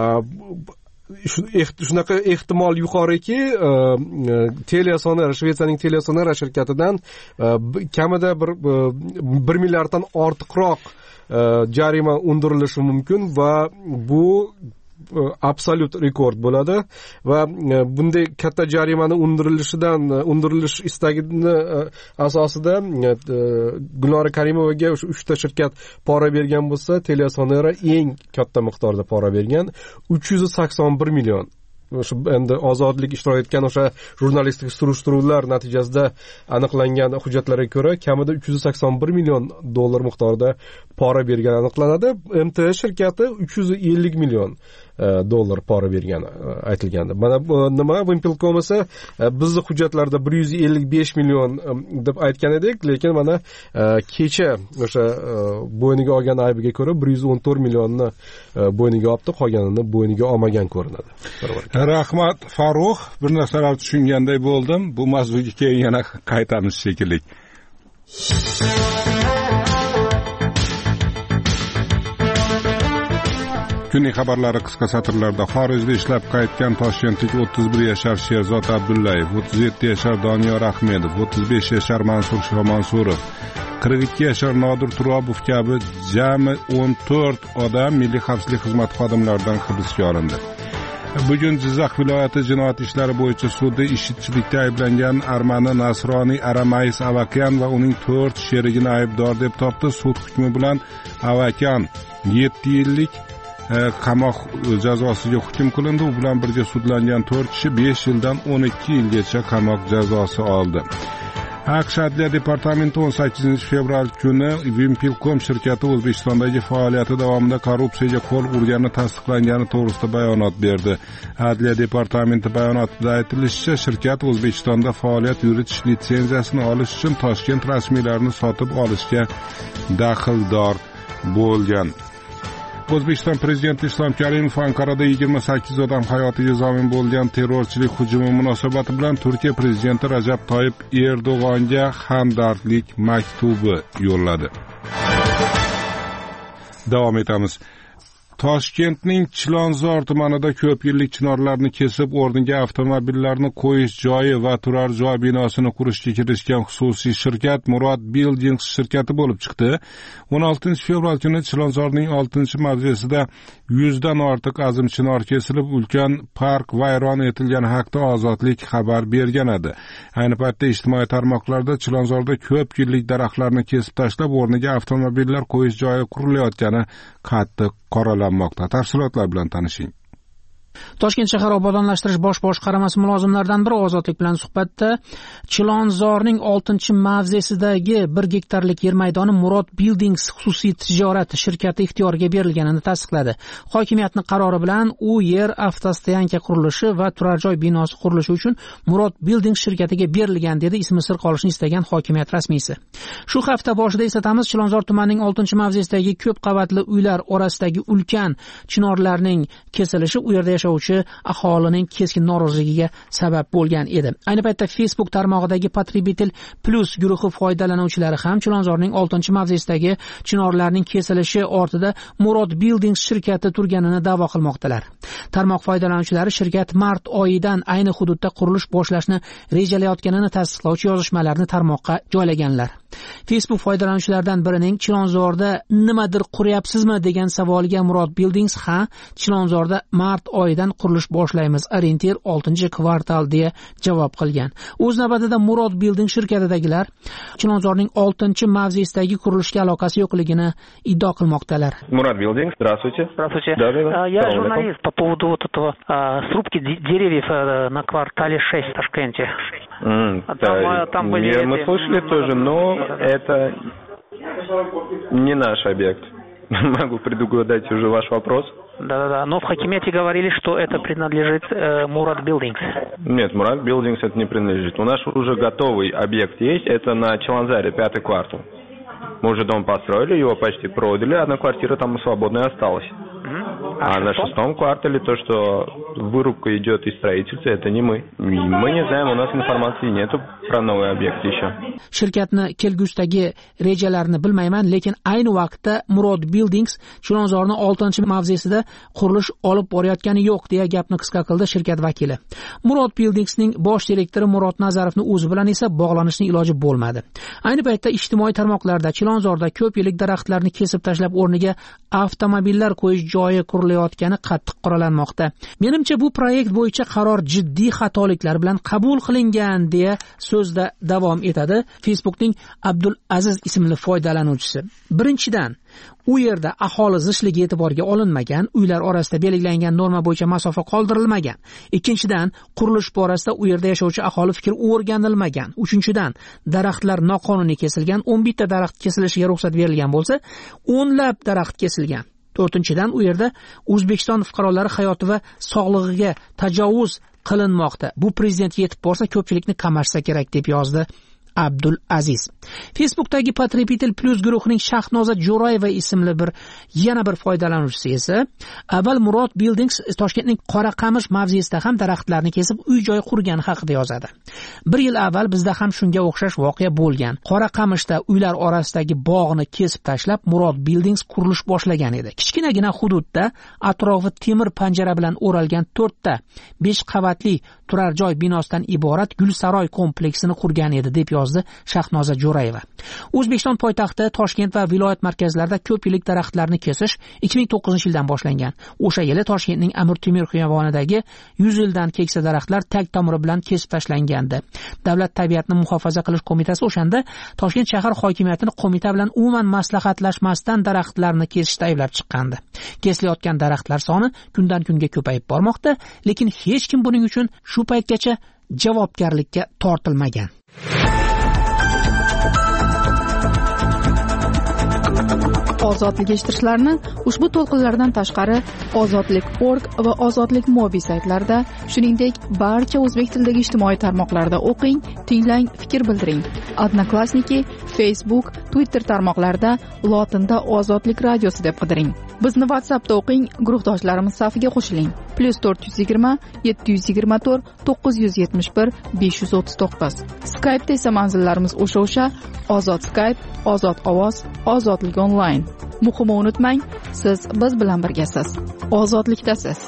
shunaqa ehtimol yuqoriki, Telesonera, Shvetsiyaning Telesonera shirkatidan kamida bir bir milliarddan ortiqroq jarima undirilishi mumkin va bu absolut rekord bo'ladi va bunday katta jarimani undirilishidan undirilish istagini asosida Gulnora Karimovaga o'sha uchta shirkat pora bergan bo'lsa, Telesonera eng katta miqdorda pora bergan, uch yuz sakson bir million. O'sha endi ozodlik ishtirok etgan o'sha jurnalistik surishtiruvlar natijasida aniqlangan hujjatlarga ko'ra kamida uch yuz sakson bir million dollar miqdorida pora bergani aniqlanadi. M T S shirkati uch yuz ellik million dollar pora bergani aytilgandi. Mana bu nima Wimpelcom esa bizning hujjatlarda bir yuz ellik besh million deb aytgan edik, lekin mana kecha o'sha bo'yniga olgan aybiga ko'ra bir yuz o'n to'rt millionni bo'yniga olibdi, qolganini bo'yniga olmagan ko'rinadi. Rahmat Farruh, bir narsalar tushunganday bo'ldim. Bu mavzuga keyin yana qaytamiz shekilli. Kunning xabarlari qisqa satrlarda. Xorijda ishlab qaytgan toshkentlik o'ttiz bir yashar Sherzod Abdullayev, o'ttiz yetti yashar Doniyor Ahmedov, o'ttiz besh yashar Mansur Shomansurov, qirq ikki yashar Nodir Turobov kabi jami o'n to'rt odam Milliy xavfsizlik xizmati xodimlaridan hibsga olindi. Bugun Jizzax viloyati jinoyat ishlari bo'yicha sudda ishchilikda ayblangan Armani Nasroniy Aramais Avakyan va uning to'rt sherigini aybdor deb topdi. Sud hukmi bilan Avakyan yetti yillik qamoq jazosiga hukm qilindi. U bilan birga sudlangan to'rt kishi besh yildan o'n ikki yilgacha qamoq jazosi oldi. AQSh Adliya departamenti o'n sakkizinchi fevral kuni Wimpelcom shirkati O'zbekistondagi faoliyati davomida korrupsiyaga qo'l urgani tasdiqlangani to'g'risida bayonot berdi. Adliya departamenti bayonotida aytilishicha, shirkat O'zbekistonda faoliyat yuritish litsenziyasini olish uchun Toshkent rasmiylarini sotib olishga daxldor bo'lgan. O'zbekiston prezidenti Islom Karimov Anqarada yigirma sakkiz odam hayotiga zomin bo'lgan terrorchilik hujumi munosabati bilan Turkiya prezidenti Rajab Toyyib Erdo'g'onga hamdardlik maktubi yo'lladi. Davom etamiz. Toshkentning Chilonzor tumanida ko'p yillik chinorlarni kesib, o'rniga avtomobillarni qo'yish joyi va turar joy binosini qurishga kirishgan xususiy shirkat Murod Buildings shirkati bo'lib chiqdi. o'n oltinchi fevral kuni Chilonzorning oltinchi mavzesida yuzdan ortiq azim chinor kesilib, ulkan park vayron etilgani haqida Ozodlik xabar bergan edi. Ayni paytda ijtimoiy tarmoqlarda Chilonzorda ko'p yillik daraxtlarni kesib tashlab, o'rniga avtomobillar qo'yish joyi qurilayotgani qattiq qoralanmoqda. Tafsilotlar bilan tanishing. Toshkent shahar obodonlashtirish bosh boshqarmasi mulozimlaridan biri Ozodlik bilan suhbatda Chilonzorning oltinchi mavzesidagi bir gektarlik yer maydoni Murod Buildings xususiy tijorat shirkati ixtiyoriga berilganini tasdiqladi. Hokimiyatning qarori bilan u yer avtostoyanka qurilishi va turar joy binosi qurilishi uchun Murod Buildings shirkatiga berilgan dedi ismi sir qolishini istagan hokimiyat rasmiysi. Shu hafta boshida eslatamiz, Chilonzor tumanining oltinchi mavzesidagi ko'p qavatli uylar orasidagi ulkan chinorlarning kesilishi u yerda yashovchi aholining keskin noroziligiga sabab bo'lgan edi. Ayni paytda Facebook tarmog'idagi Potribitel Plus guruhi foydalanuvchilari ham Chilonzorning oltinchi mavzesidagi chinorlarning kesilishi ortida Murod Buildings shirkati turganini da'vo qilmoqdalar. Tarmoq foydalanuvchilari shirkat mart oyidan ayni hududda qurilish boshlashni rejalayotganini tasdiqlovchi yozishmalarni tarmoqqa joylaganlar. Facebook foydalanuvchilaridan birining Chilonzorda nimadir quryapsizmi degan savoliga Murod Buildings ha, Chilonzorda mart oyidan qurilish boshlaymiz, orientir oltinchi kvartal deya javob qilgan. O'z navbatida Murod Building shirkatidagilar Chilonzorning oltinchi mavzesidagi qurilishga aloqasi yo'qligini iddaо qilmoqdalar. Murod Building, здравствуйте. Здравствуйте. Да, да, да. Я журналист по поводу вот этого а, срубки деревьев а, на квартале шесть в Ташкенте. Mm, а там, да, а, там были мы эти... слышали тоже, но это не наш объект. Могу предугадать уже ваш вопрос. Да-да-да, но в Хакимете говорили, что это принадлежит э, Мурад Билдингс. Нет, Мурад Билдингс это не принадлежит. У нас уже готовый объект есть, это на Чиланзаре, пятый квартал. Мы уже дом построили, его почти продали, одна квартира там свободная осталась. Угу. А, а на шестом квартале то, что вырубка идет из строительства, это не мы. Мы не знаем, у нас информации нету про новый объект еще. Shirkatni kelgusidagi rejalarini bilmayman, lekin ayni vaqtda Murod Buildings Chilonzorning oltinchi mavzesida qurilish olib borayotgani yo'q deya gapni qisqa qildi shirkat vakili. Murod Buildingsning bosh direktori Murod Nazarovning o'zi bilan esa bog'lanishning iloji bo'lmadi. Ayni paytda ijtimoiy tarmoqlarda Chilonzorda ko'p yillik daraxtlarni kesib tashlab o'rniga avtomobillar qo'yish joyi qurilayotgani qattiq qoralanmoqda. Menimcha bu proyekt bo'yicha qaror jiddiy xatoliklar bilan qabul qilingan deya so'zda davom etadi Facebookning Abdul Aziz ismli foydalanuvchisi. Birinchidan, u yerda aholi zichligi e'tiborga olinmagan, uylar orasida belgilangan norma bo'yicha masofa qoldirilmagan. Ikkinchidan, qurilish borasida u yerda yashovchi aholi fikri o'rganilmagan. Uchinchidan, daraxtlar noqonuniy kesilgan, o'n bitta daraxt kesilishiga ruxsat berilgan bo'lsa, o'nlab daraxt kesilgan. To'rtinchidan, u yerda O'zbekiston fuqarolari hayoti va sog'lig'iga tajovuz qilinmoqda. Bu prezident yetib borsa ko'pchilikni qamashsa kerak deb yozdi Abdul Aziz. Facebookdagi Patrepitel Plus guruhining Shahnoza Jo'rayeva ismli bir yana bir foydalanuvchisi esa avval Murod Buildings Toshkentning Qoraqamish mavzesida ham daraxtlarni kesib uy-joy qurgani haqida yozadi. Bir yil avval bizda ham shunga o'xshash voqea bo'lgan. Qoraqamishda uylar orasidagi bog'ni kesib tashlab Murod Buildings qurilish boshlagan edi. Kichkinagina hududda atrofi temir panjara bilan o'ralgan to'rtta besh qavatli turar joy binosidan iborat Gulsaroy kompleksini qurgan edi deb yozdi Shahnoza Jo'rayeva. O'zbekiston poytaxti Toshkent va viloyat markazlarida ko'p yillik daraxtlarni kesish ikki ming to'qqizinchi yildan boshlangan. O'sha yili Toshkentning Amir Temur xiyobonidagi yuz yildan keksa daraxtlar tag tomiri bilan kesib tashlangandi. Davlat tabiatni muhofaza qilish qo'mitasi o'shanda Toshkent shahar hokimiyatini qo'mita bilan umuman maslahatlashmasdan daraxtlarni kesishda ayblab chiqqandi. Kesilayotgan daraxtlar soni kundan kunga ko'payib bormoqda, lekin hech kim buning uchun shu paytgacha javobgarlikka tortilmagan. Ozodlik eshittirishlarni ushbu to'lqinlardan tashqari ozodlik nokta org va ozodlik mobi saytlarida, shuningdek barcha o'zbek tilidagi ijtimoiy tarmoqlarda o'qing, tinglang, fikr bildiring. Odnoklassniki, Facebook, Twitter tarmoqlarida lotinda Ozodlik radiosi deb qidiring. Bizni WhatsAppda o'qing, guruhdoshlarimiz safiga qo'shiling. plus to'rt yuz yigirma yetti yuz yigirma to'rt to'qqiz yuz yetmish bir besh yuz o'ttiz to'qqiz. Skype'da esa manzillarimiz o'sha-o'sha: Ozod Skype, Ozod ovoz, Ozodlik onlayn. Muhimi unutmang, siz biz bilan birgasiz. Ozodlikdasiz.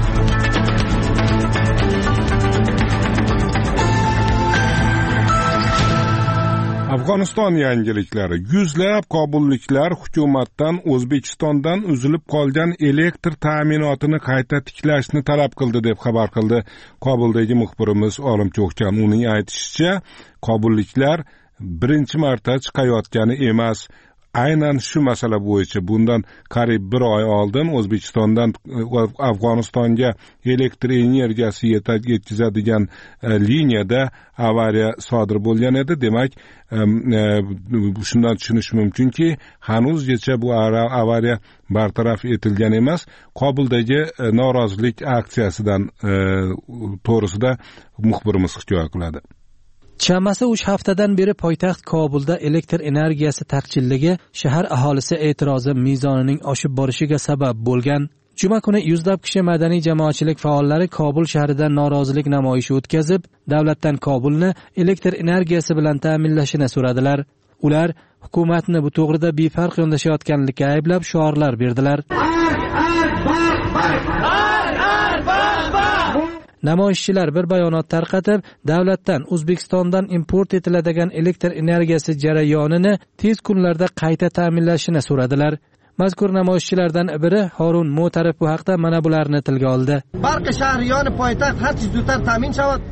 Afg'oniston yangiliklari. Yuzlab kobulliklar hukumatdan O'zbekistondan uzilib qolgan elektr ta'minotini qayta tiklashni talab qildi deb xabar qildi Kobuldagi muxbirimiz Olim Cho'xchan. Uning aytishicha, kobulliklar birinchi marta chiqayotgani emas. Aynan shu masala bo'yicha bundan qariyb bir oy oldin O'zbekistondan Afg'onistonga elektr energiyasi yetkazadigan liniyada avariya sodir bo'lgan edi. Demak, shundan tushunish mumkinki, hanuzgacha bu avariya bartaraf etilgan emas. Kobuldagi norozilik aksiyasidan to'g'risida muxbirimiz hikoya qiladi. Chamasi uch haftadan beri poytaxt Kobulda elektr energiyasi taqchilligi shahar aholisi e'tirozi mezonining oshib borishiga sabab bo'lgan. Juma kuni yuzlab kishi madaniy jamoatchilik faollari Kobul shahrida norozilik namoyishi o'tkazib, davlatdan Kobulni elektr energiyasi bilan ta'minlashini so'radilar. Ular hukumatni bu to'g'rida befarq yondashayotganlikka ayblab shiorlar berdilar. Namoyishchilar bir bayonot tarqatib, davlatdan O'zbekistondan import etiladigan elektr energiyasi jarayonini tez kunlarda qayta ta'minlashini so'radilar. Mazkur namoyishchilardan biri Harun Mo'tarif bu haqda mana bularni tilga oldi. Barcha shahriyoni poytaxt har zudtar ta'min shavad.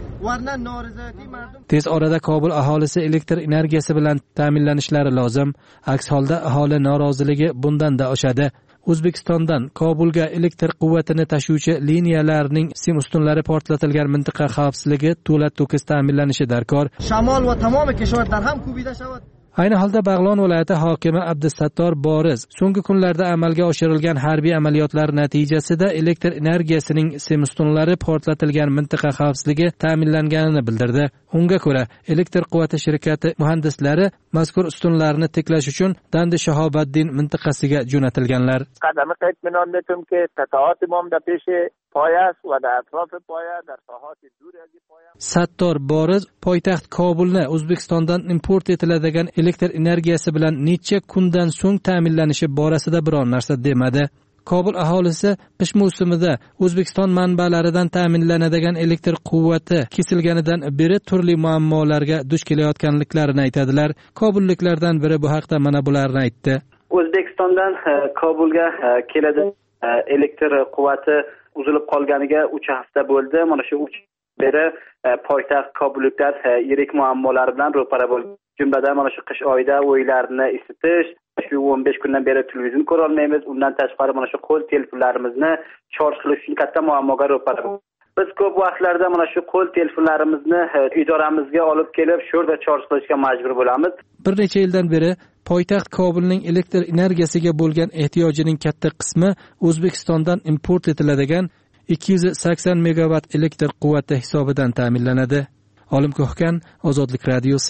Tez orada Kobul aholisi elektr energiyasi bilan ta'minlanishlari lozim. Aks holda aholi noroziligi bundan da oshadi. O'zbekistondan Kobulga elektr quvvatini tashuvchi liniyalarning sim ustunlari portlatilgan mintaqa xavfsizligi to'la to'kis ta'minlanishi darkor. Shamol va tamomiy kishoratlar ham kubida shavad. Ayni holda Bag'lon viloyati hokimi Abdusattor Boriz so'nggi kunlarda amalga oshirilgan harbiy amaliyotlar natijasida elektr energiyasining sim ustunlari portlatilgan mintaqa xavfsizligi ta'minlanganini bildirdi. Unga ko'ra, elektr quvvati shirkati muhandislari mazkur ustunlarni tiklash uchun Dandi Shahobaddin mintaqasiga jo'natilganlar. Qadami qaytminon dedim ki, tataat imomda peshi poyas va da atrofi poya dar sohati duragi poya. Sattor Boriz poytaxt Kobulni O'zbekistondan import etiladigan elektr energiyasi bilan necha kundan so'ng ta'minlanishi borasida biror narsa demadi. Kobul aholisi qish mavsumida O'zbekiston manbalaridan ta'minlanadigan elektr quvvati kesilganidan beri turli muammolarga duch kelayotganliklarini aytadilar. Kobulliklardan biri bu haqda mana bularni aytdi. O'zbekistondan Kobulga keladi elektr quvvati uzilib qolganiga uch hafta bo'ldi. Mana shu uch beri poytaxt Kobulliklar yirik muammolar bilan ro'para bo'ldi. Jumladan mana shu qish oyida uylarni isitish, shu o'n besh kundan beri televizion ko'ra olmaymiz. Undan tashqari mana shu qo'l telefonlarimizni charj qilish uchun katta muammoga ro'para bo'ldik. Biz ko'p vaqtlarda mana shu qo'l telefonlarimizni idoramizga olib kelib, shu yerda charj qilishga majbur bo'lamiz. Bir necha yildan beri poytaxt Kobulning elektr energiyasiga bo'lgan ehtiyojining katta qismi O'zbekistondan import etiladigan ikki yuz sakson megawatt elektr quvvati hisobidan ta'minlanadi. Olim Ko'hkan, Ozodlik radiosi,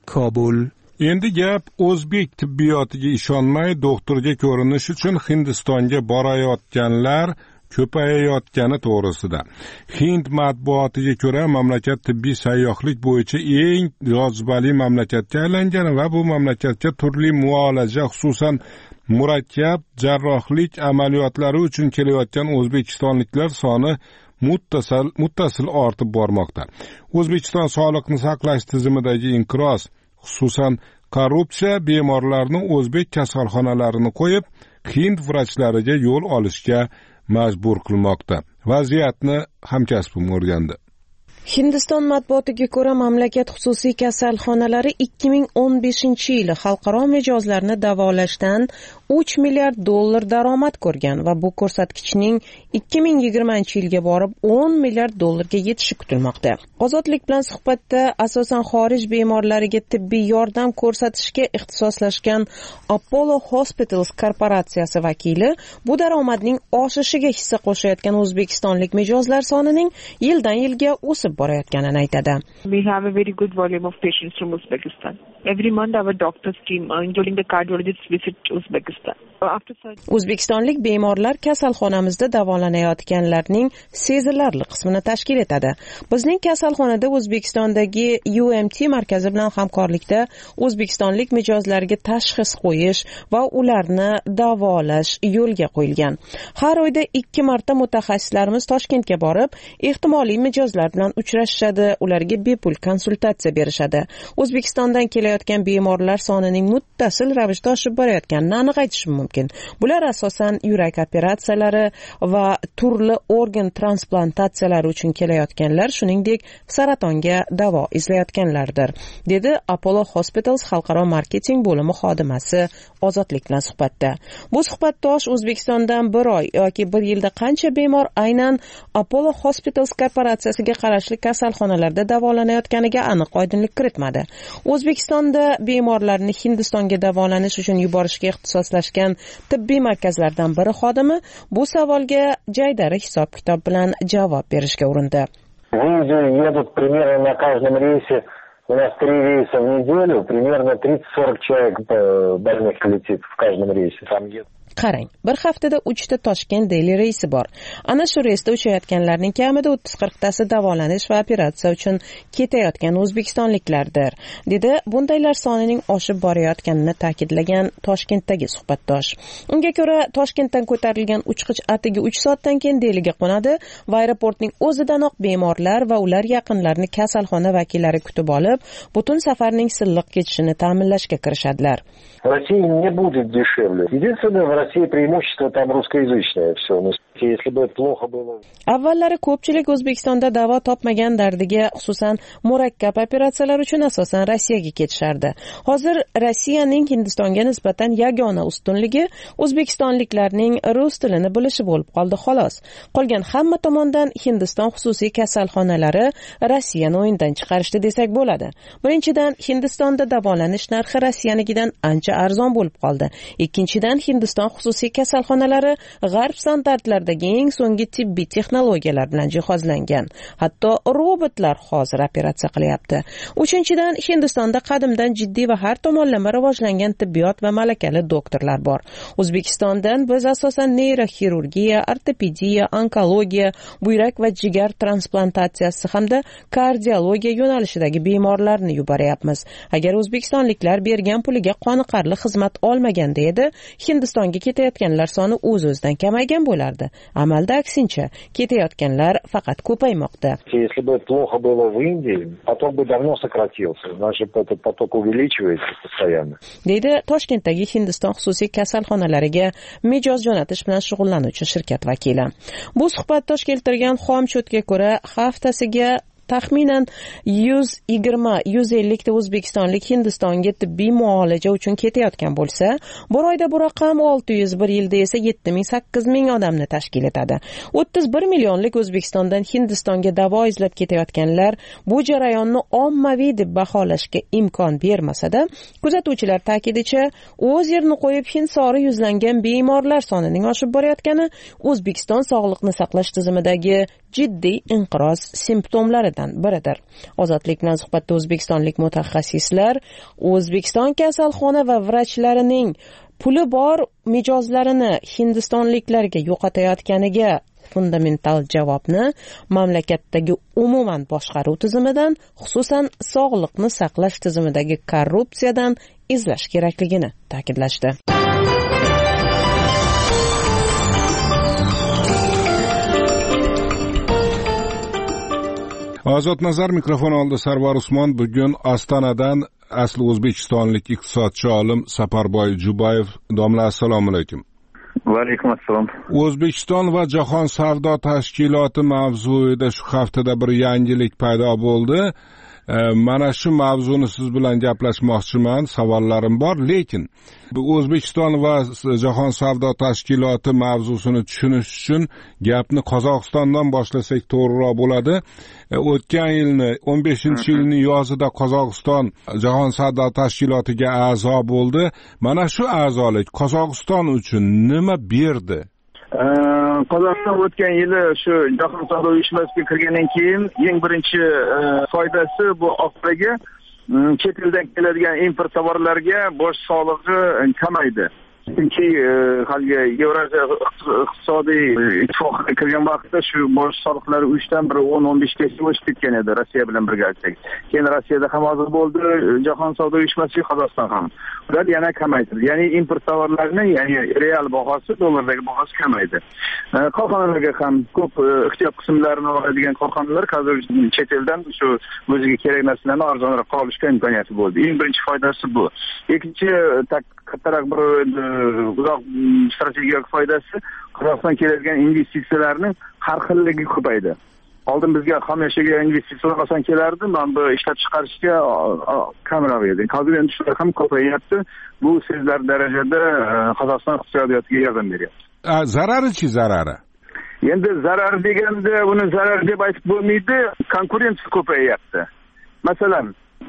Kobul. Endi gap o'zbek tibbiyotiga ishonmay doktorga ko'rinish uchun Hindistonga borayotganlar ko'payayotgani to'g'risida. Hind matbuotiga ko'ra, mamlakat tibbiy sayyohlik bo'yicha eng jozibali mamlakatga aylangan va bu mamlakatga turli muolaja, xususan murakkab jarrohlik amaliyotlari uchun kelayotgan o'zbekistonliklar soni muttasil muttasil ortib bormoqda. O'zbekiston sog'liqni saqlash tizimidagi inqiroz, xususan korrupsiya bemorlarni o'zbek kasalxonalarini qo'yib, hind vrachlariga yo'l olishga majbur qilmoqda. Vaziyatni hamkasbim o'rgandi. Hindiston matbuotiga ko'ra, mamlakat xususiy kasalxonalari ikki ming o'n beshinchi yili xalqaro mijozlarni davolashdan uch milliard dollar daromad ko'rgan va bu ko'rsatkichning ikki ming yigirmanchi yilga borib o'n milliard dollarga yetishi kutilmoqda. Ozodlik bilan suhbatda asosan xorij bemorlariga tibbiy yordam ko'rsatishga ixtisoslashgan Apollo Hospitals korporatsiyasi vakili bu daromadning oshishiga hissa qo'shayotgan o'zbekistonlik mijozlar sonining yildan yilga o'sib borayotganini aytadi. We have a very good volume of patients from Uzbekistan. Every month our doctors team, uh, including the cardiologists, visit Uzbekistan. O'zbekistonlik bemorlar kasalxonamizda davolanayotganlarning sezilarli qismini tashkil etadi. Bizning kasalxonada O'zbekistondagi U M T markazi bilan hamkorlikda o'zbekistonlik mijozlarga tashxis qo'yish va ularni davolash yo'lga qo'yilgan. Har oyda ikki marta mutaxassislarimiz Toshkentga borib, ehtimoliy mijozlar bilan uchrashishadi, ularga bepul konsultatsiya berishadi. O'zbekistondan kelayotgan bemorlar sonining muttasil ravishda oshib borayotganini aniq aytish mumkin. Bular asosan yurak operatsiyalari va turli organ transplantatsiyalari uchun kelayotganlar, shuningdek saratonga davo izlayotganlardir, dedi Apollo Hospitals xalqaro marketing bo'limi xodimasi Ozodlik bilan suhbatda. Bu suhbatdosh O'zbekistondan bir oy yoki bir yilda qancha bemor aynan Apollo Hospitals korporatsiyasiga qarashli kasalxonalarda davolanayotganiga aniq oydinlik kiritmadi. O'zbekistonda bemorlarni Hindistonga davolanish uchun yuborishga ixtisoslashgan tibbiy markazlardan biri xodimi bu savolga jaydari hisob-kitob bilan javob berishga urindi. В Индию едут примерно на каждом рейсе, у нас три рейса в неделю, примерно тридцать-сорок человек больных летит в каждом рейсе. Там едут. Qarang, bir haftada uchta Toshkent Delhi reysi bor. Ana shu reysda uchayotganlarning kamida o'ttiz qirq tasi davolanish va operatsiya uchun ketayotgan o'zbekistonliklardir, dedi bundaylar sonining oshib borayotganini ta'kidlagan Toshkentdagi suhbatdosh. Unga ko'ra, Toshkentdan ko'tarilgan uchqich atigi uch soatdan keyin Delhiga qo'nadi va aeroportning o'zidanoq bemorlar va ular yaqinlarini kasalxona vakillari kutib olib, butun safarning silliq kechishini ta'minlashga kirishadilar. В России не будет дешевле. Единственное, в России преимущество там русскоязычное все. Но если бы это плохо было... Avvallari ko'pchilik O'zbekistonda davo topmagan dardiga, xususan murakkab operatsiyalar uchun asosan Rossiyaga ketishardi. Hozir Rossiyaning Hindistonga nisbatan yagona ustunligi o'zbekistonliklarning rus tilini bilishi bo'lib qoldi xolos. Qolgan hamma tomondan Hindiston xususiy kasalxonalari Rossiyani o'yindan chiqarishdi desak bo'ladi. Birinchidan, Hindistonda davolanish narxi Rossiyanikidan ancha arzon bo'lib qoldi. Ikkinchidan, Hindiston xususiy kasalxonalari g'arb standartlaridagi eng so'nggi tibbiy texnologiyalar bilan jihozlangan. Hatto robotlar hozir operatsiya qilyapti. Uchinchidan, Hindistonda qadimdan jiddiy va har tomonlama rivojlangan tibbiyot va malakali doktorlar bor. O'zbekistondan biz asosan neyroxirurgiya, ortopediya, onkologiya, buyrak va jigar transplantatsiyasi hamda kardiologiya yo'nalishidagi bemorlarni yuboryapmiz. Agar o'zbekistonliklar bergan puliga qoniqarli xizmat olmaganda edi, Hindistonga ketayotganlar soni o'z-o'zidan kamaygan bo'lardi. Amalda aksincha, ketayotganlar faqat ko'paymoqda. Если бы плохо было в Индии, поток бы давно сократился. Значит, этот поток увеличивается постоянно. Deydi Toshkentdagi Hindiston xususiy kasalxonalariga mijoz jo'natish bilan shug'ullanuvchi shirkat vakili. Bu suhbatdosh keltirgan xom cho'tga ko'ra, haftasiga taxminan yuz yigirma yuz ellik ta o'zbekistonlik Hindistonga tibbiy muolaja uchun ketayotgan bo'lsa, bir oyda bu raqam olti yuz, bir yilda esa yetti ming sakkiz ming odamni tashkil etadi. o'ttiz bir millionlik O'zbekistondan Hindistonga davo izlab ketayotganlar bu jarayonni ommaviy deb baholashga imkon bermasa-da, kuzatuvchilar ta'kidicha, o'z yerini qo'yib Hind sori yuzlangan bemorlar sonining oshib borayotgani O'zbekiston sog'liqni saqlash tizimidagi jiddiy inqiroz simptomlaridan biridir. Ozodlik bilan suhbatda o'zbekistonlik mutaxassislar O'zbekiston kasalxona va vrachlarining puli bor mijozlarini hindistonliklarga yo'qotayotganiga fundamental javobni mamlakatdagi umuman boshqaruv tizimidan, xususan sog'liqni saqlash tizimidagi korrupsiyadan izlash kerakligini ta'kidlashdi. Ozod nazar mikrofon oldi. Sarvar Usmon bugun Ostonadan asli o'zbekistonlik iqtisodchi olim Saparboy Jubayev. Domla, assalomu alaykum. Va alaykum assalom. O'zbekiston va Jahon savdo tashkiloti mavzuida shu haftada bir yangilik paydo bo'ldi. Mana shu mavzuni siz bilan gaplashmoqchiman. Savollarim bor, lekin bu O'zbekiston va Jahon savdo tashkiloti mavzusini tushunish uchun gapni Qozog'istondan boshlasak to'g'riroq bo'ladi. O'tgan yilni o'n beshinchi yilning yozida Qozog'iston Jahon savdo tashkilotiga a'zo bo'ldi. Mana shu a'zolik Qozog'iston uchun nima berdi? Qozog'iston o'tgan yili shu Jahon savdo uyushmasiga kirgandan keyin eng birinchi foydasi bu oqibaga chet eldan keladigan import tovarlarga boj solig'i kamaydi. Chunki haligi Yevroziya iqtisodiy ittifoqiga kirgan vaqtda shu boj soliqlari uchdan bir o'n o'n beshgacha o'sib ketgan edi Rossiya bilan birgalikda. Keyin Rossiyada ham hozir bo'ldi, Jahon savdo uyushmasi, Qozog'iston ham. Ular yana kamaytirdi. Ya'ni import tovarlarining, ya'ni real bahosi, dollardagi bahosi kamaydi. Korxonalarga ham ko'p ehtiyot qismlarini oladigan korxonalar hozir chet eldan shu o'ziga kerak narsalarni arzonroq olishga imkoniyati bo'ldi. Eng birinchi foydasi bu. Ikkinchi kattaroq bir uzoq strategik foydasi Qozog'iston keladigan investitsiyalarning har xilligi ko'paydi. Oldin bizga xomashyoga investitsiyalar oson kelardi, mana bu ishlab chiqarishga kamroq edi. Hozir endi shular ham ko'payapti. Bu sezilarli darajada Qozog'iston iqtisodiyotiga yordam beryapti. Zararichi zarari? Endi zarar deganda buni zarar deb aytib bo'lmaydi, konkurensiya ko'payapti. Masalan,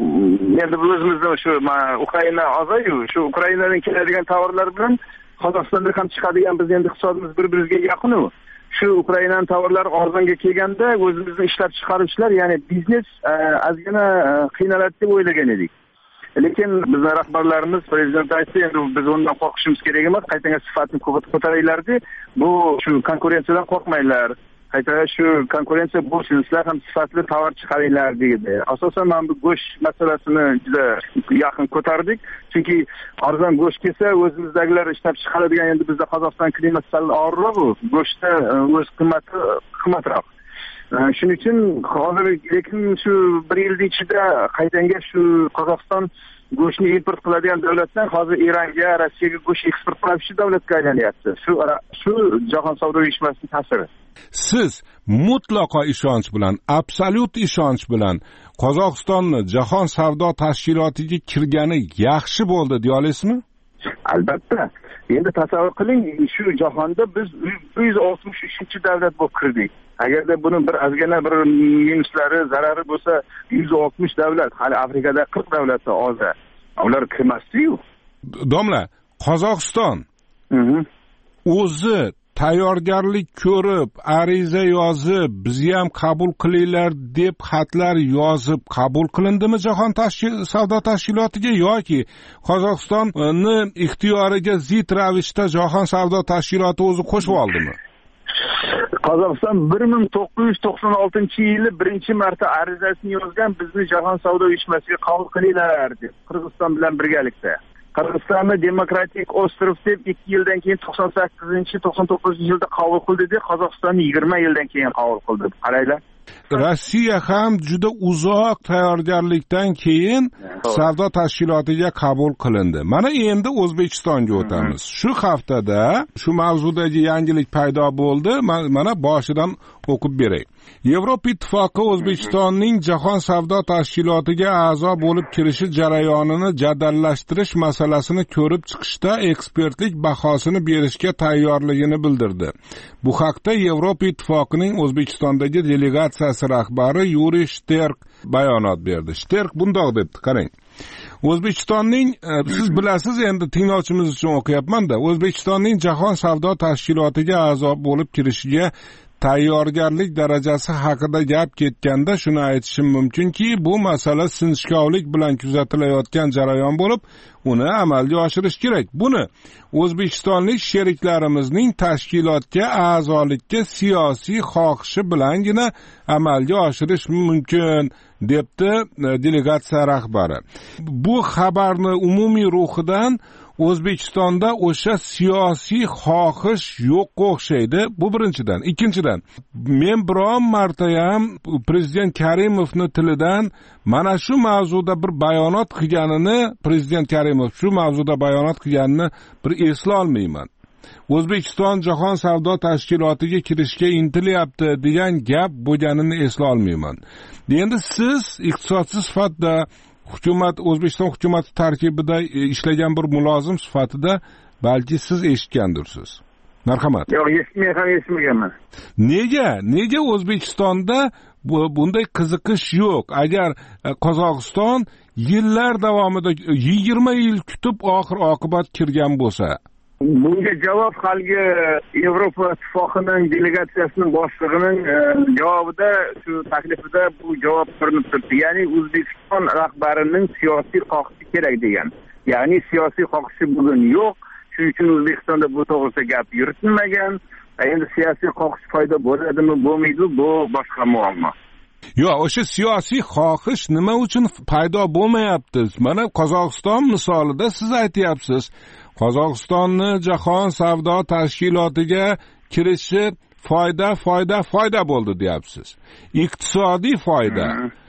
endi o'zimizda shu Ukraina a'zoyu, shu Ukrainadan keladigan tovarlar bilan Qozog'istonda ham chiqadigan biz endi iqtisodimiz bir-biriga yaqin-ku. Shu Ukrainaning tovarlari arzonga kelganda o'zimizning ishlab chiqaruvchilar, ya'ni biznes ozgina qiynaladi deb o'ylagan edik. Lekin bizning rahbarlarimiz, prezident aytdi, endi biz undan qo'rqishimiz kerak emas, qaytaga sifatni ko'taraylar deb, bu shu konkurensiyadan qo'rqmanglar. Qayta shu konkurensiya bo'lsin, sizlar ham sifatli tovar chiqaringlar dedi. Asosan men bu go'sht masalasini juda yaqin ko'tardik. Chunki arzon go'sht kelsa, o'zimizdagilar ishlab chiqaradigan, endi bizda Qozog'iston klimati sal og'irroq, go'shtda o'z qiymati qimmatroq. Shuning uchun hozir lekin shu bir yil ichida qaytanga shu Qozog'iston go'shtni import qiladigan davlatdan hozir Eronga, Rossiyaga go'sht eksport qiluvchi davlatga aylanyapti. Shu shu Jahon savdo uyushmasining ta'siri. Siz mutlaqo ishonch bilan, absolyut ishonch bilan Qozog'istonni Jahon savdo tashkilotiga kirgani yaxshi bo'ldi deya olasizmi? Albatta. Endi tasavvur qiling, shu jahonda biz bir yuz oltmish uchinchi davlat bo'lib kirdik. Agarda buni bir ozgina bir minuslari, zarari bo'lsa, yuz oltmish davlat, hali Afrikada qirq davlatda ozda. Ular kirmasdi-yu. Domla, Qozog'iston o'zi tayyorgarlik ko'rib, ariza yozib, bizni ham qabul qilinglar deb xatlar yozib qabul qilindimi Jahon savdo tashkilotiga yoki Qozog'istonni ixtiyoriga zid ravishda Jahon savdo tashkiloti o'zi qo'shib oldimi? Qozog'iston bir ming to'qqiz yuz to'qson oltinchi yili birinchi marta arizasini yozgan, bizni Jahon savdo uyushmasiga qabul qilinglar deb, Qirg'iziston bilan birgalikda. Qirg'izistonni demokratik ostrov deb ikki yildan keyin to'qson sakkizinchi to'qson to'qqizinchi yilda qabul qildi deb, Qozog'istonni yigirma yildan keyin qabul qildi. Qaranglar. Rossiya ham juda uzoq tayyorgarlikdan keyin savdo tashkilotiga qabul qilindi. Mana endi O'zbekistonga o'tamiz. Shu haftada shu mavzudagi yangilik paydo bo'ldi. Mana boshidan o'qib beray. Yevropa ittifoqi O'zbekistonning Jahon savdo tashkilotiga a'zo bo'lib kirishi jarayonini jadallashtirish masalasini ko'rib chiqishda ekspertlik bahosini berishga tayyorligini bildirdi. Bu haqda Yevropa ittifoqining O'zbekistondagi delegatsiyasi rahbari Yuriy Shterk bayonot berdi. Shterk bundoq debdi, qarang. O'zbekistonning, siz bilasiz, endi tinglovchimiz uchun o'qiyapman-da, O'zbekistonning Jahon savdo tashkilotiga a'zo bo'lib kirishiga tayyorgarlik darajasi haqida gap ketganda shuni aytishim mumkinki, bu masala sinchkovlik bilan kuzatilayotgan jarayon bo'lib, uni amalga oshirish kerak. Buni o'zbekistonlik sheriklarimizning tashkilotga a'zolikka siyosiy xohishi bilangina amalga oshirish mumkin, debdi delegatsiya rahbari. Bu xabarni umumiy ruhidan O'zbekistonda o'sha siyosiy xohish yo'qqa o'xshaydi. Bu birinchidan. Ikkinchidan, men biron marta ham prezident Karimovni tilidan mana shu mavzuda bir bayonot qilganini, prezident Karimov shu mavzuda bayonot qilganini bir eslolmayman. O'zbekiston Jahon savdo tashkilotiga kirishga intilyapti degan gap bo'lganini eslolmayman. Endi siz iqtisodchi sifatida hukumat, O'zbekiston hukumati tarkibida ishlagan bir mulozim sifatida balki siz eshitgandirsiz. Marhamat. Yo'q, eshitmay ham eshitmaganman. Nega? Nega O'zbekistonda bunday qiziqish yo'q? Agar Qozog'iston yillar davomida yigirma yil kutib oxir oqibat kirgan bo'lsa, bunga javob haligi Yevropa ittifoqining delegatsiyasining boshlig'ining javobida, shu taklifida bu javob ko'rinib turibdi. Ya'ni O'zbekiston rahbarining siyosiy xohishi kerak degan. Ya'ni siyosiy xohishi bugun yo'q. Shuning uchun O'zbekistonda bu to'g'risida gap yuritilmagan. Endi siyosiy xohish paydo bo'ladimi, bo'lmaydi, bu boshqa muammo. Yo'q, o'sha siyosiy xohish nima uchun paydo bo'lmayapti? Mana Qozog'iston misolida siz aytyapsiz. Qozog'istonni Jahon savdo tashkilotiga kirishi foyda, foyda, foyda bo'ldi deyapsiz. Iqtisodiy foyda.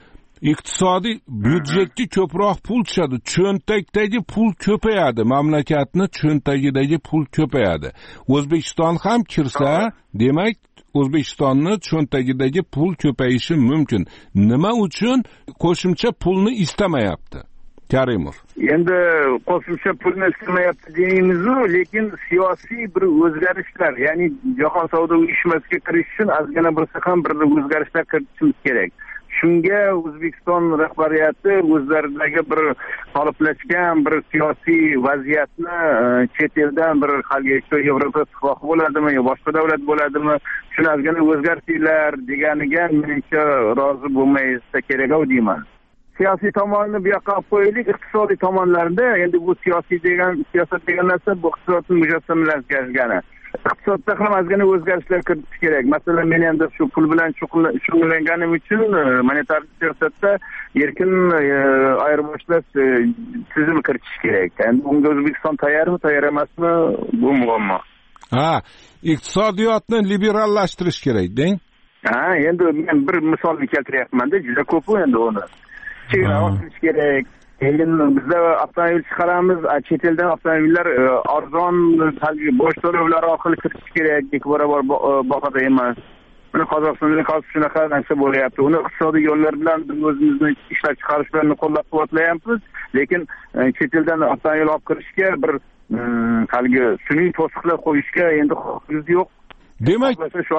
Iqtisodiy byudjetga ko'proq pul tushadi, cho'ntakdagi pul ko'payadi, mamlakatni cho'ntagidagi pul ko'payadi. O'zbekiston ham kirsa, demak O'zbekistonni cho'ntagidagi pul ko'payishi mumkin. Nima uchun qo'shimcha pulni istamayapti Karimov? Endi qo'shimcha pulni istamayapti deymiz-ku, lekin siyosiy bir o'zgarishlar, ya'ni Jahon savdo uyushmasiga kirish uchun ozgina bo'lsa ham bir o'zgarishlar kiritishimiz kerak. Shunga O'zbekiston rahbariyati o'zlaridagi bir qoliplashgan bir siyosiy vaziyatni chet eldan bir haligi Yevropa ittifoqi bo'ladimi yo boshqa davlat bo'ladimi, shuni ozgina o'zgartinglar deganiga menimcha rozi bo'lmaysa kerak deyman. Siyosiy tomonni bu yoqqa olib qo'yaylik, iqtisodiy tomonlarda endi bu siyosiy degan siyosat degan narsa bu iqtisodni mujassamlashgani. Iqtisodda ham ozgina o'zgarishlar kiritish kerak. Masalan, men endi shu pul bilan shug'ullanganim uchun monetar siyosatda erkin ayirboshlash tizimi kiritish kerak. Endi bunga O'zbekiston tayyormi, tayyor emasmi, bu muammo. Ha, iqtisodiyotni liberallashtirish kerak, deng. Ha, endi men bir misolni keltiryapman-da, juda ko'p endi uni. Chegara ochilish kerak. Endi bizda avtomobil chiqaramiz, chet eldan avtomobillar arzon bosh to'lovlar orqali kiritish kerak, ikki barobar bahada emas. Buni Qozog'istonda hozir shunaqa narsa bo'lyapti. Uni iqtisodiy yo'llar bilan biz o'zimizni ishlab chiqarishlarni qo'llab-quvvatlayapmiz, lekin chet eldan avtomobil olib kirishga bir haligi sun'iy to'siqlar qo'yishga endi xohimiz yo'q. Demak,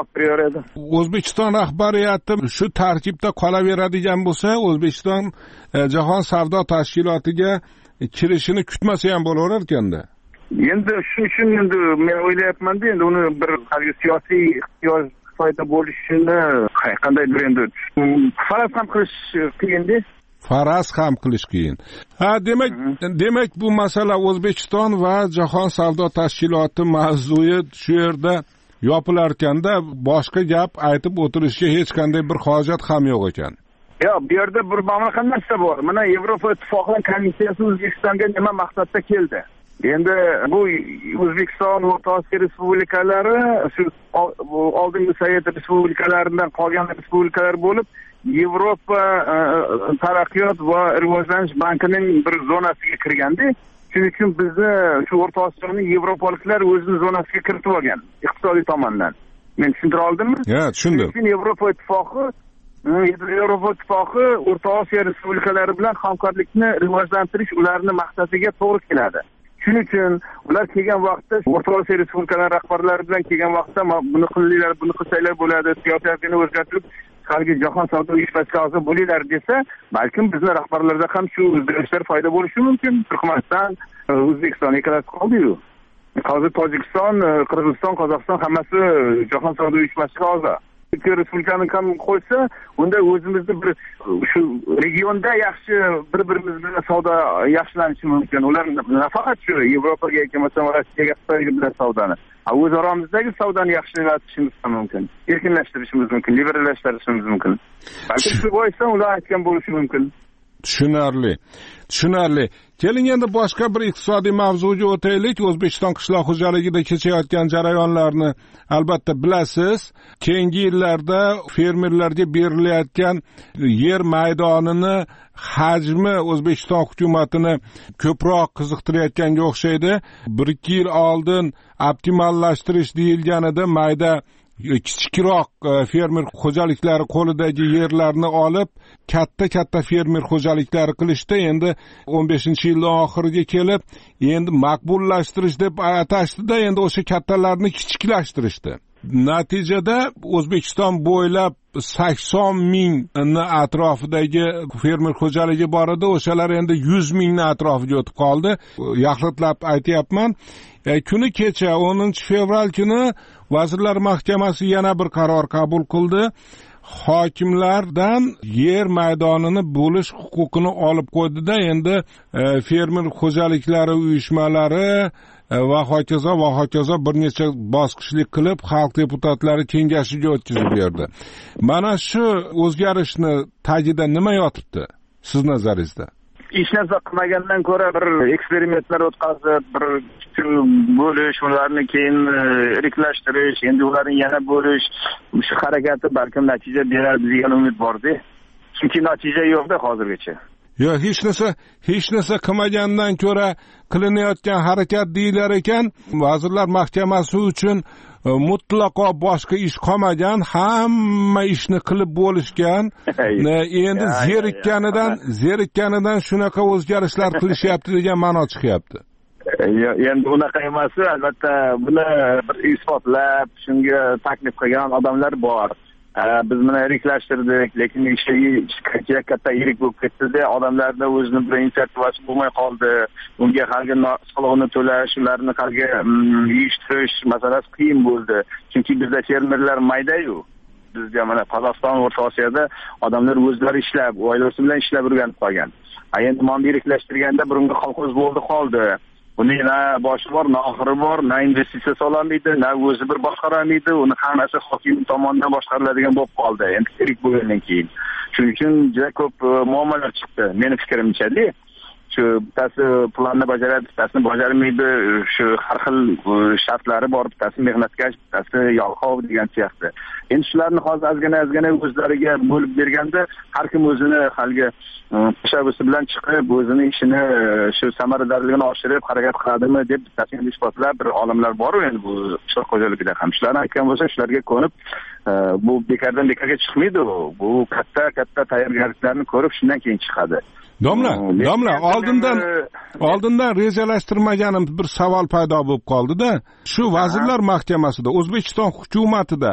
O'zbekiston rahbariyati shu tarkibda qolaveradigan bo'lsa, O'zbekiston Jahon savdo tashkilotiga kirishini kutmasa ham bo'laverar ekanda. Endi shu uchun endi men o'ylayapman-da, endi uni bir siyosiy ehtiyoj foyda bo'lishini qandaydir endi faraz ham qilish qiyin-da. Faraz ham qilish qiyin. Ha, demak, demak bu masala O'zbekiston va Jahon savdo tashkiloti mavzuyi shu yerda yopilarkanda boshqa gap aytib o'tirishga hech qanday bir hojat ham yo'q ekan. Yo'q, bu yerda bir ma'lum narsa bor. Mana Yevropa ittifoqining komissiyasi O'zbekistonga nima maqsadda keldi? Endi bu O'zbekiston va O'rta Osiyo respublikalari shu oldingi Sovet respublikalaridan qolgan respublikalar bo'lib, Yevropa taraqqiyot va rivojlanish bankining bir zonasiga kirganda, shuning uchun bizni shu O'rta Osiyoni yevropaliklar o'zining zonasiga kiritib olgan iqtisodiy tomondan. Men tushuntira oldimmi? Ha, tushundim. Shuning Yevropa ittifoqi Yevropa ittifoqi O'rta Osiyo respublikalari bilan hamkorlikni rivojlantirish ularning maqsadiga to'g'ri keladi. Shuning uchun ular kelgan vaqtda O'rta Osiyo respublikalari rahbarlari bilan kelgan vaqtda buni qilinglar, buni qilsanglar bo'ladi, siyosatni o'zgartirib haligi Jahon savdo uyushmasiga a'zo bo'linglar desa, balkim bizning rahbarlarda ham shu o'zgarishlar foyda bo'lishi mumkin. Turkmaniston, O'zbekiston ikkalasi qoldi-yu. hozir Tojikiston, Qirg'iziston, Qozog'iston hammasi jahon savdo uyushmasiga a'zo. Respublikani ham qo'ysa, unda o'zimizni bir shu regionda yaxshi bir-birimiz bilan savdo yaxshilanishi mumkin. Ular nafaqat shu Yevropaga yoki masalan Rossiyaga, Xitoyga bilan savdoni, o'z oramizdagi savdoni yaxshilatishimiz ham mumkin. Erkinlashtirishimiz mumkin, liberallashtirishimiz mumkin. Balki shu boisdan ular aytgan bo'lishi mumkin. Tushunarli. Tushunarli. Keling endi boshqa bir iqtisodiy mavzuga o'taylik. O'zbekiston qishloq xo'jaligida kechayotgan jarayonlarni albatta bilasiz. Keyingi yillarda fermerlarga berilayotgan yer maydonini hajmi O'zbekiston hukumatini ko'proq qiziqtirayotganga o'xshaydi. bir ikki yil oldin optimallashtirish deyilganida mayda kichikroq fermer xo'jaliklari qo'lidagi yerlarni olib katta-katta fermer xo'jaliklari qilishdi. Endi o'n beshinchi yilning oxiriga kelib, endi maqbullashtirish deb atashdi-da, endi o'sha kattalarni kichiklashtirishdi. Natijada O'zbekiston bo'ylab sakson mingni atrofidagi fermer xo'jaligi bor edi, o'shalar endi yuz mingni atrofiga o'tib qoldi. Yaxlitlab aytyapman. E, kuni kecha o'ninchi fevral kuni Vazirlar Mahkamasi yana bir qaror qabul qildi. Hokimlardan yer maydonini bo'lish huquqini olib qo'ydi-da, endi e, fermer xo'jaliklari uyushmalari e, va hokazo va hokazo bir necha bosqichli qilib xalq deputatlari kengashiga o'tkazib berdi. Mana shu o'zgarishni tagida nima yotibdi siz nazaringizda? Hech narsa qilmagandan ko'ra bir eksperimentlar o'tkazib, bir bo'lish, ularni keyin iriqlashtirish, endi ularni yana bo'lish, shu harakati balkim natija beradi degan umid bor-da. Chunki natija yo'q-da hozirgacha. Yo'q, hech narsa, hech narsa qilmagandan ko'ra qilinayotgan harakat deyilar ekan. Vazirlar Mahkamasi uchun mutlaqo boshqa ish qolmagan, hamma ishni qilib bo'lishgan. Endi zerikkanidan, zerikkanidan shunaqa o'zgarishlar qilishyapti degan ma'no chiqyapti. Endi unaqa emas, albatta buni bir isbotlab, shunga taklif qilgan odamlar bor. Biz buni iriqlashtirdik, lekin ishi katta yirik bo'lib ketdi-da, odamlarda o'zini bir initiativasi bo'lmay qoldi. Unga hali soliqni to'lash, ularni hali yeyishtirish masalasi qiyin bo'ldi. Chunki bizda fermerlar mayda-yu. Bizga mana Qozog'iston, O'rta Osiyoda odamlar o'zlari ishlab, oilasi bilan ishlab o'rganib qolgan. Endi mana iriqlashtirganda burungi xalqimiz bo'ldi qoldi. Buni na boshi bor, na oxiri bor, na investitsiya sololmaydi, na o'zi bir boshqarolmaydi. Uni hammasi hokim tomonidan boshqariladigan bo'lib qoldi. Endi kerak bo'lgandan keyin. Shuning uchun juda ko'p muammolar chiqdi. Meni fikrimcha-da, shu bittasi planni bajaradi, bittasini bajarmaydi. Shu har xil shartlari bor, bittasi mehnatkash, bittasi yalqov degan siyosatda. Endi shularni hozir azgina-azgina o'zlariga bo'lib berganda, har kim o'zini halga tashabbusi bilan chiqib, o'zini ishini shu samaradorligini oshirib harakat qiladimi deb bittasini isbotlab bir olimlar bor endi bu qishloq xo'jaligida ham. Shularni aytgan bo'lsa, shularga ko'nib, bu bekardan bekarga chiqmaydi. Bu katta-katta tayyorgarliklarni ko'rib, shundan keyin chiqadi. Domla, domla, oldindan oldindan rejalashtirmaganim bir savol paydo bo'lib qoldi-da. Shu Vazirlar Mahkamasida O'zbekiston hukumatida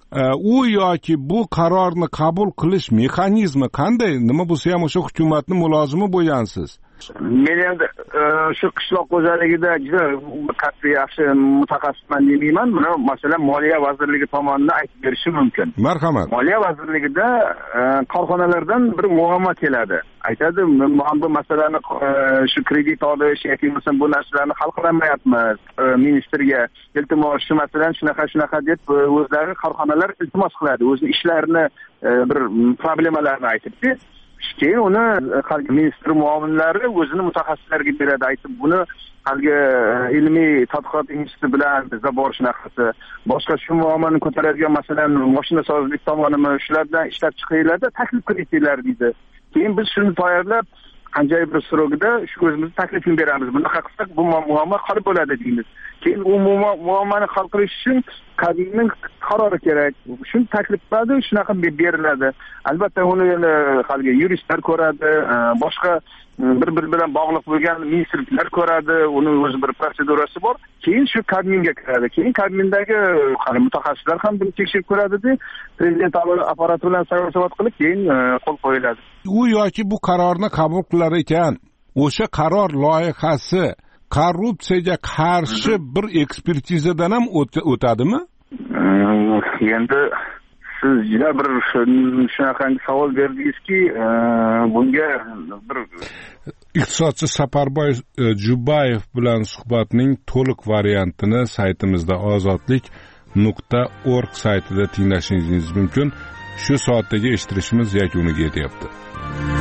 u yoki bu qarorni qabul qilish mexanizmi qanday? Nima bo'lsa ham o'sha hukumatning mulozimi bo'lgansiz. Men endi shu qishloq xo'jaligida juda qat'iy yaxshi mutaxassisman demayman. Buni masalan Moliya vazirligi tomonidan aytib berishi mumkin. Marhamat. Moliya vazirligida korxonalardan bir muammo keladi. Aytadi, bu masalani shu kredit olish yoki bo'lmasa bu narsalarni hal qilmayapmiz. Ministerga iltimos shu masalan shunaqa shunaqa deb o'zlari korxonalar iltimos qiladi. O'z ishlarini bir problemalarni aytibdi. Keyin uni xalq ministri muovinlari o'zini mutaxassislarga beradi, aytib buni halgi ilmiy tadqiqot instituti bilan bizda bor shunaqasi. Boshqa shu muammoni ko'taradigan masalan mashina sozlik tomonimi shulardan ishlab chiqinglarda taklif qilinglar deydi. Keyin biz shuni tayyorlab qanday bir srogida shu o'zimiz taklifini beramiz. Bunaqa qilsak bu muammo hal bo'ladi deymiz. Keyin u muammoni hal qilish uchun qonunning qarori kerak. Shuni taklif qiladi, shunaqa beriladi. Albatta uni halgi yuristlar ko'radi, boshqa bir-bir bilan bog'liq bo'lgan ministrliklar ko'radi, uni o'z bir protsedurasi bor. Keyin shu kabinetga kiradi. Keyin kabinetdagi hali mutaxassislar ham buni tekshirib ko'radi-da, prezident apparati bilan sarosovat qilib keyin qo'l qo'yiladi. U yoki bu qarorni qabul qilar ekan, o'sha qaror loyihasi korrupsiyaga qarshi bir ekspertizadan ham o'tadimi? Endi siz juda bir shunaqangi savol berdingizki, bunga bir iqtisodchi Saparboy Jubayev bilan suhbatning to'liq variantini saytimizda ozodlik nuqta org saytida tinglashingiz mumkin. Shu soatdagi eshittirishimiz yakuniga yetyapti.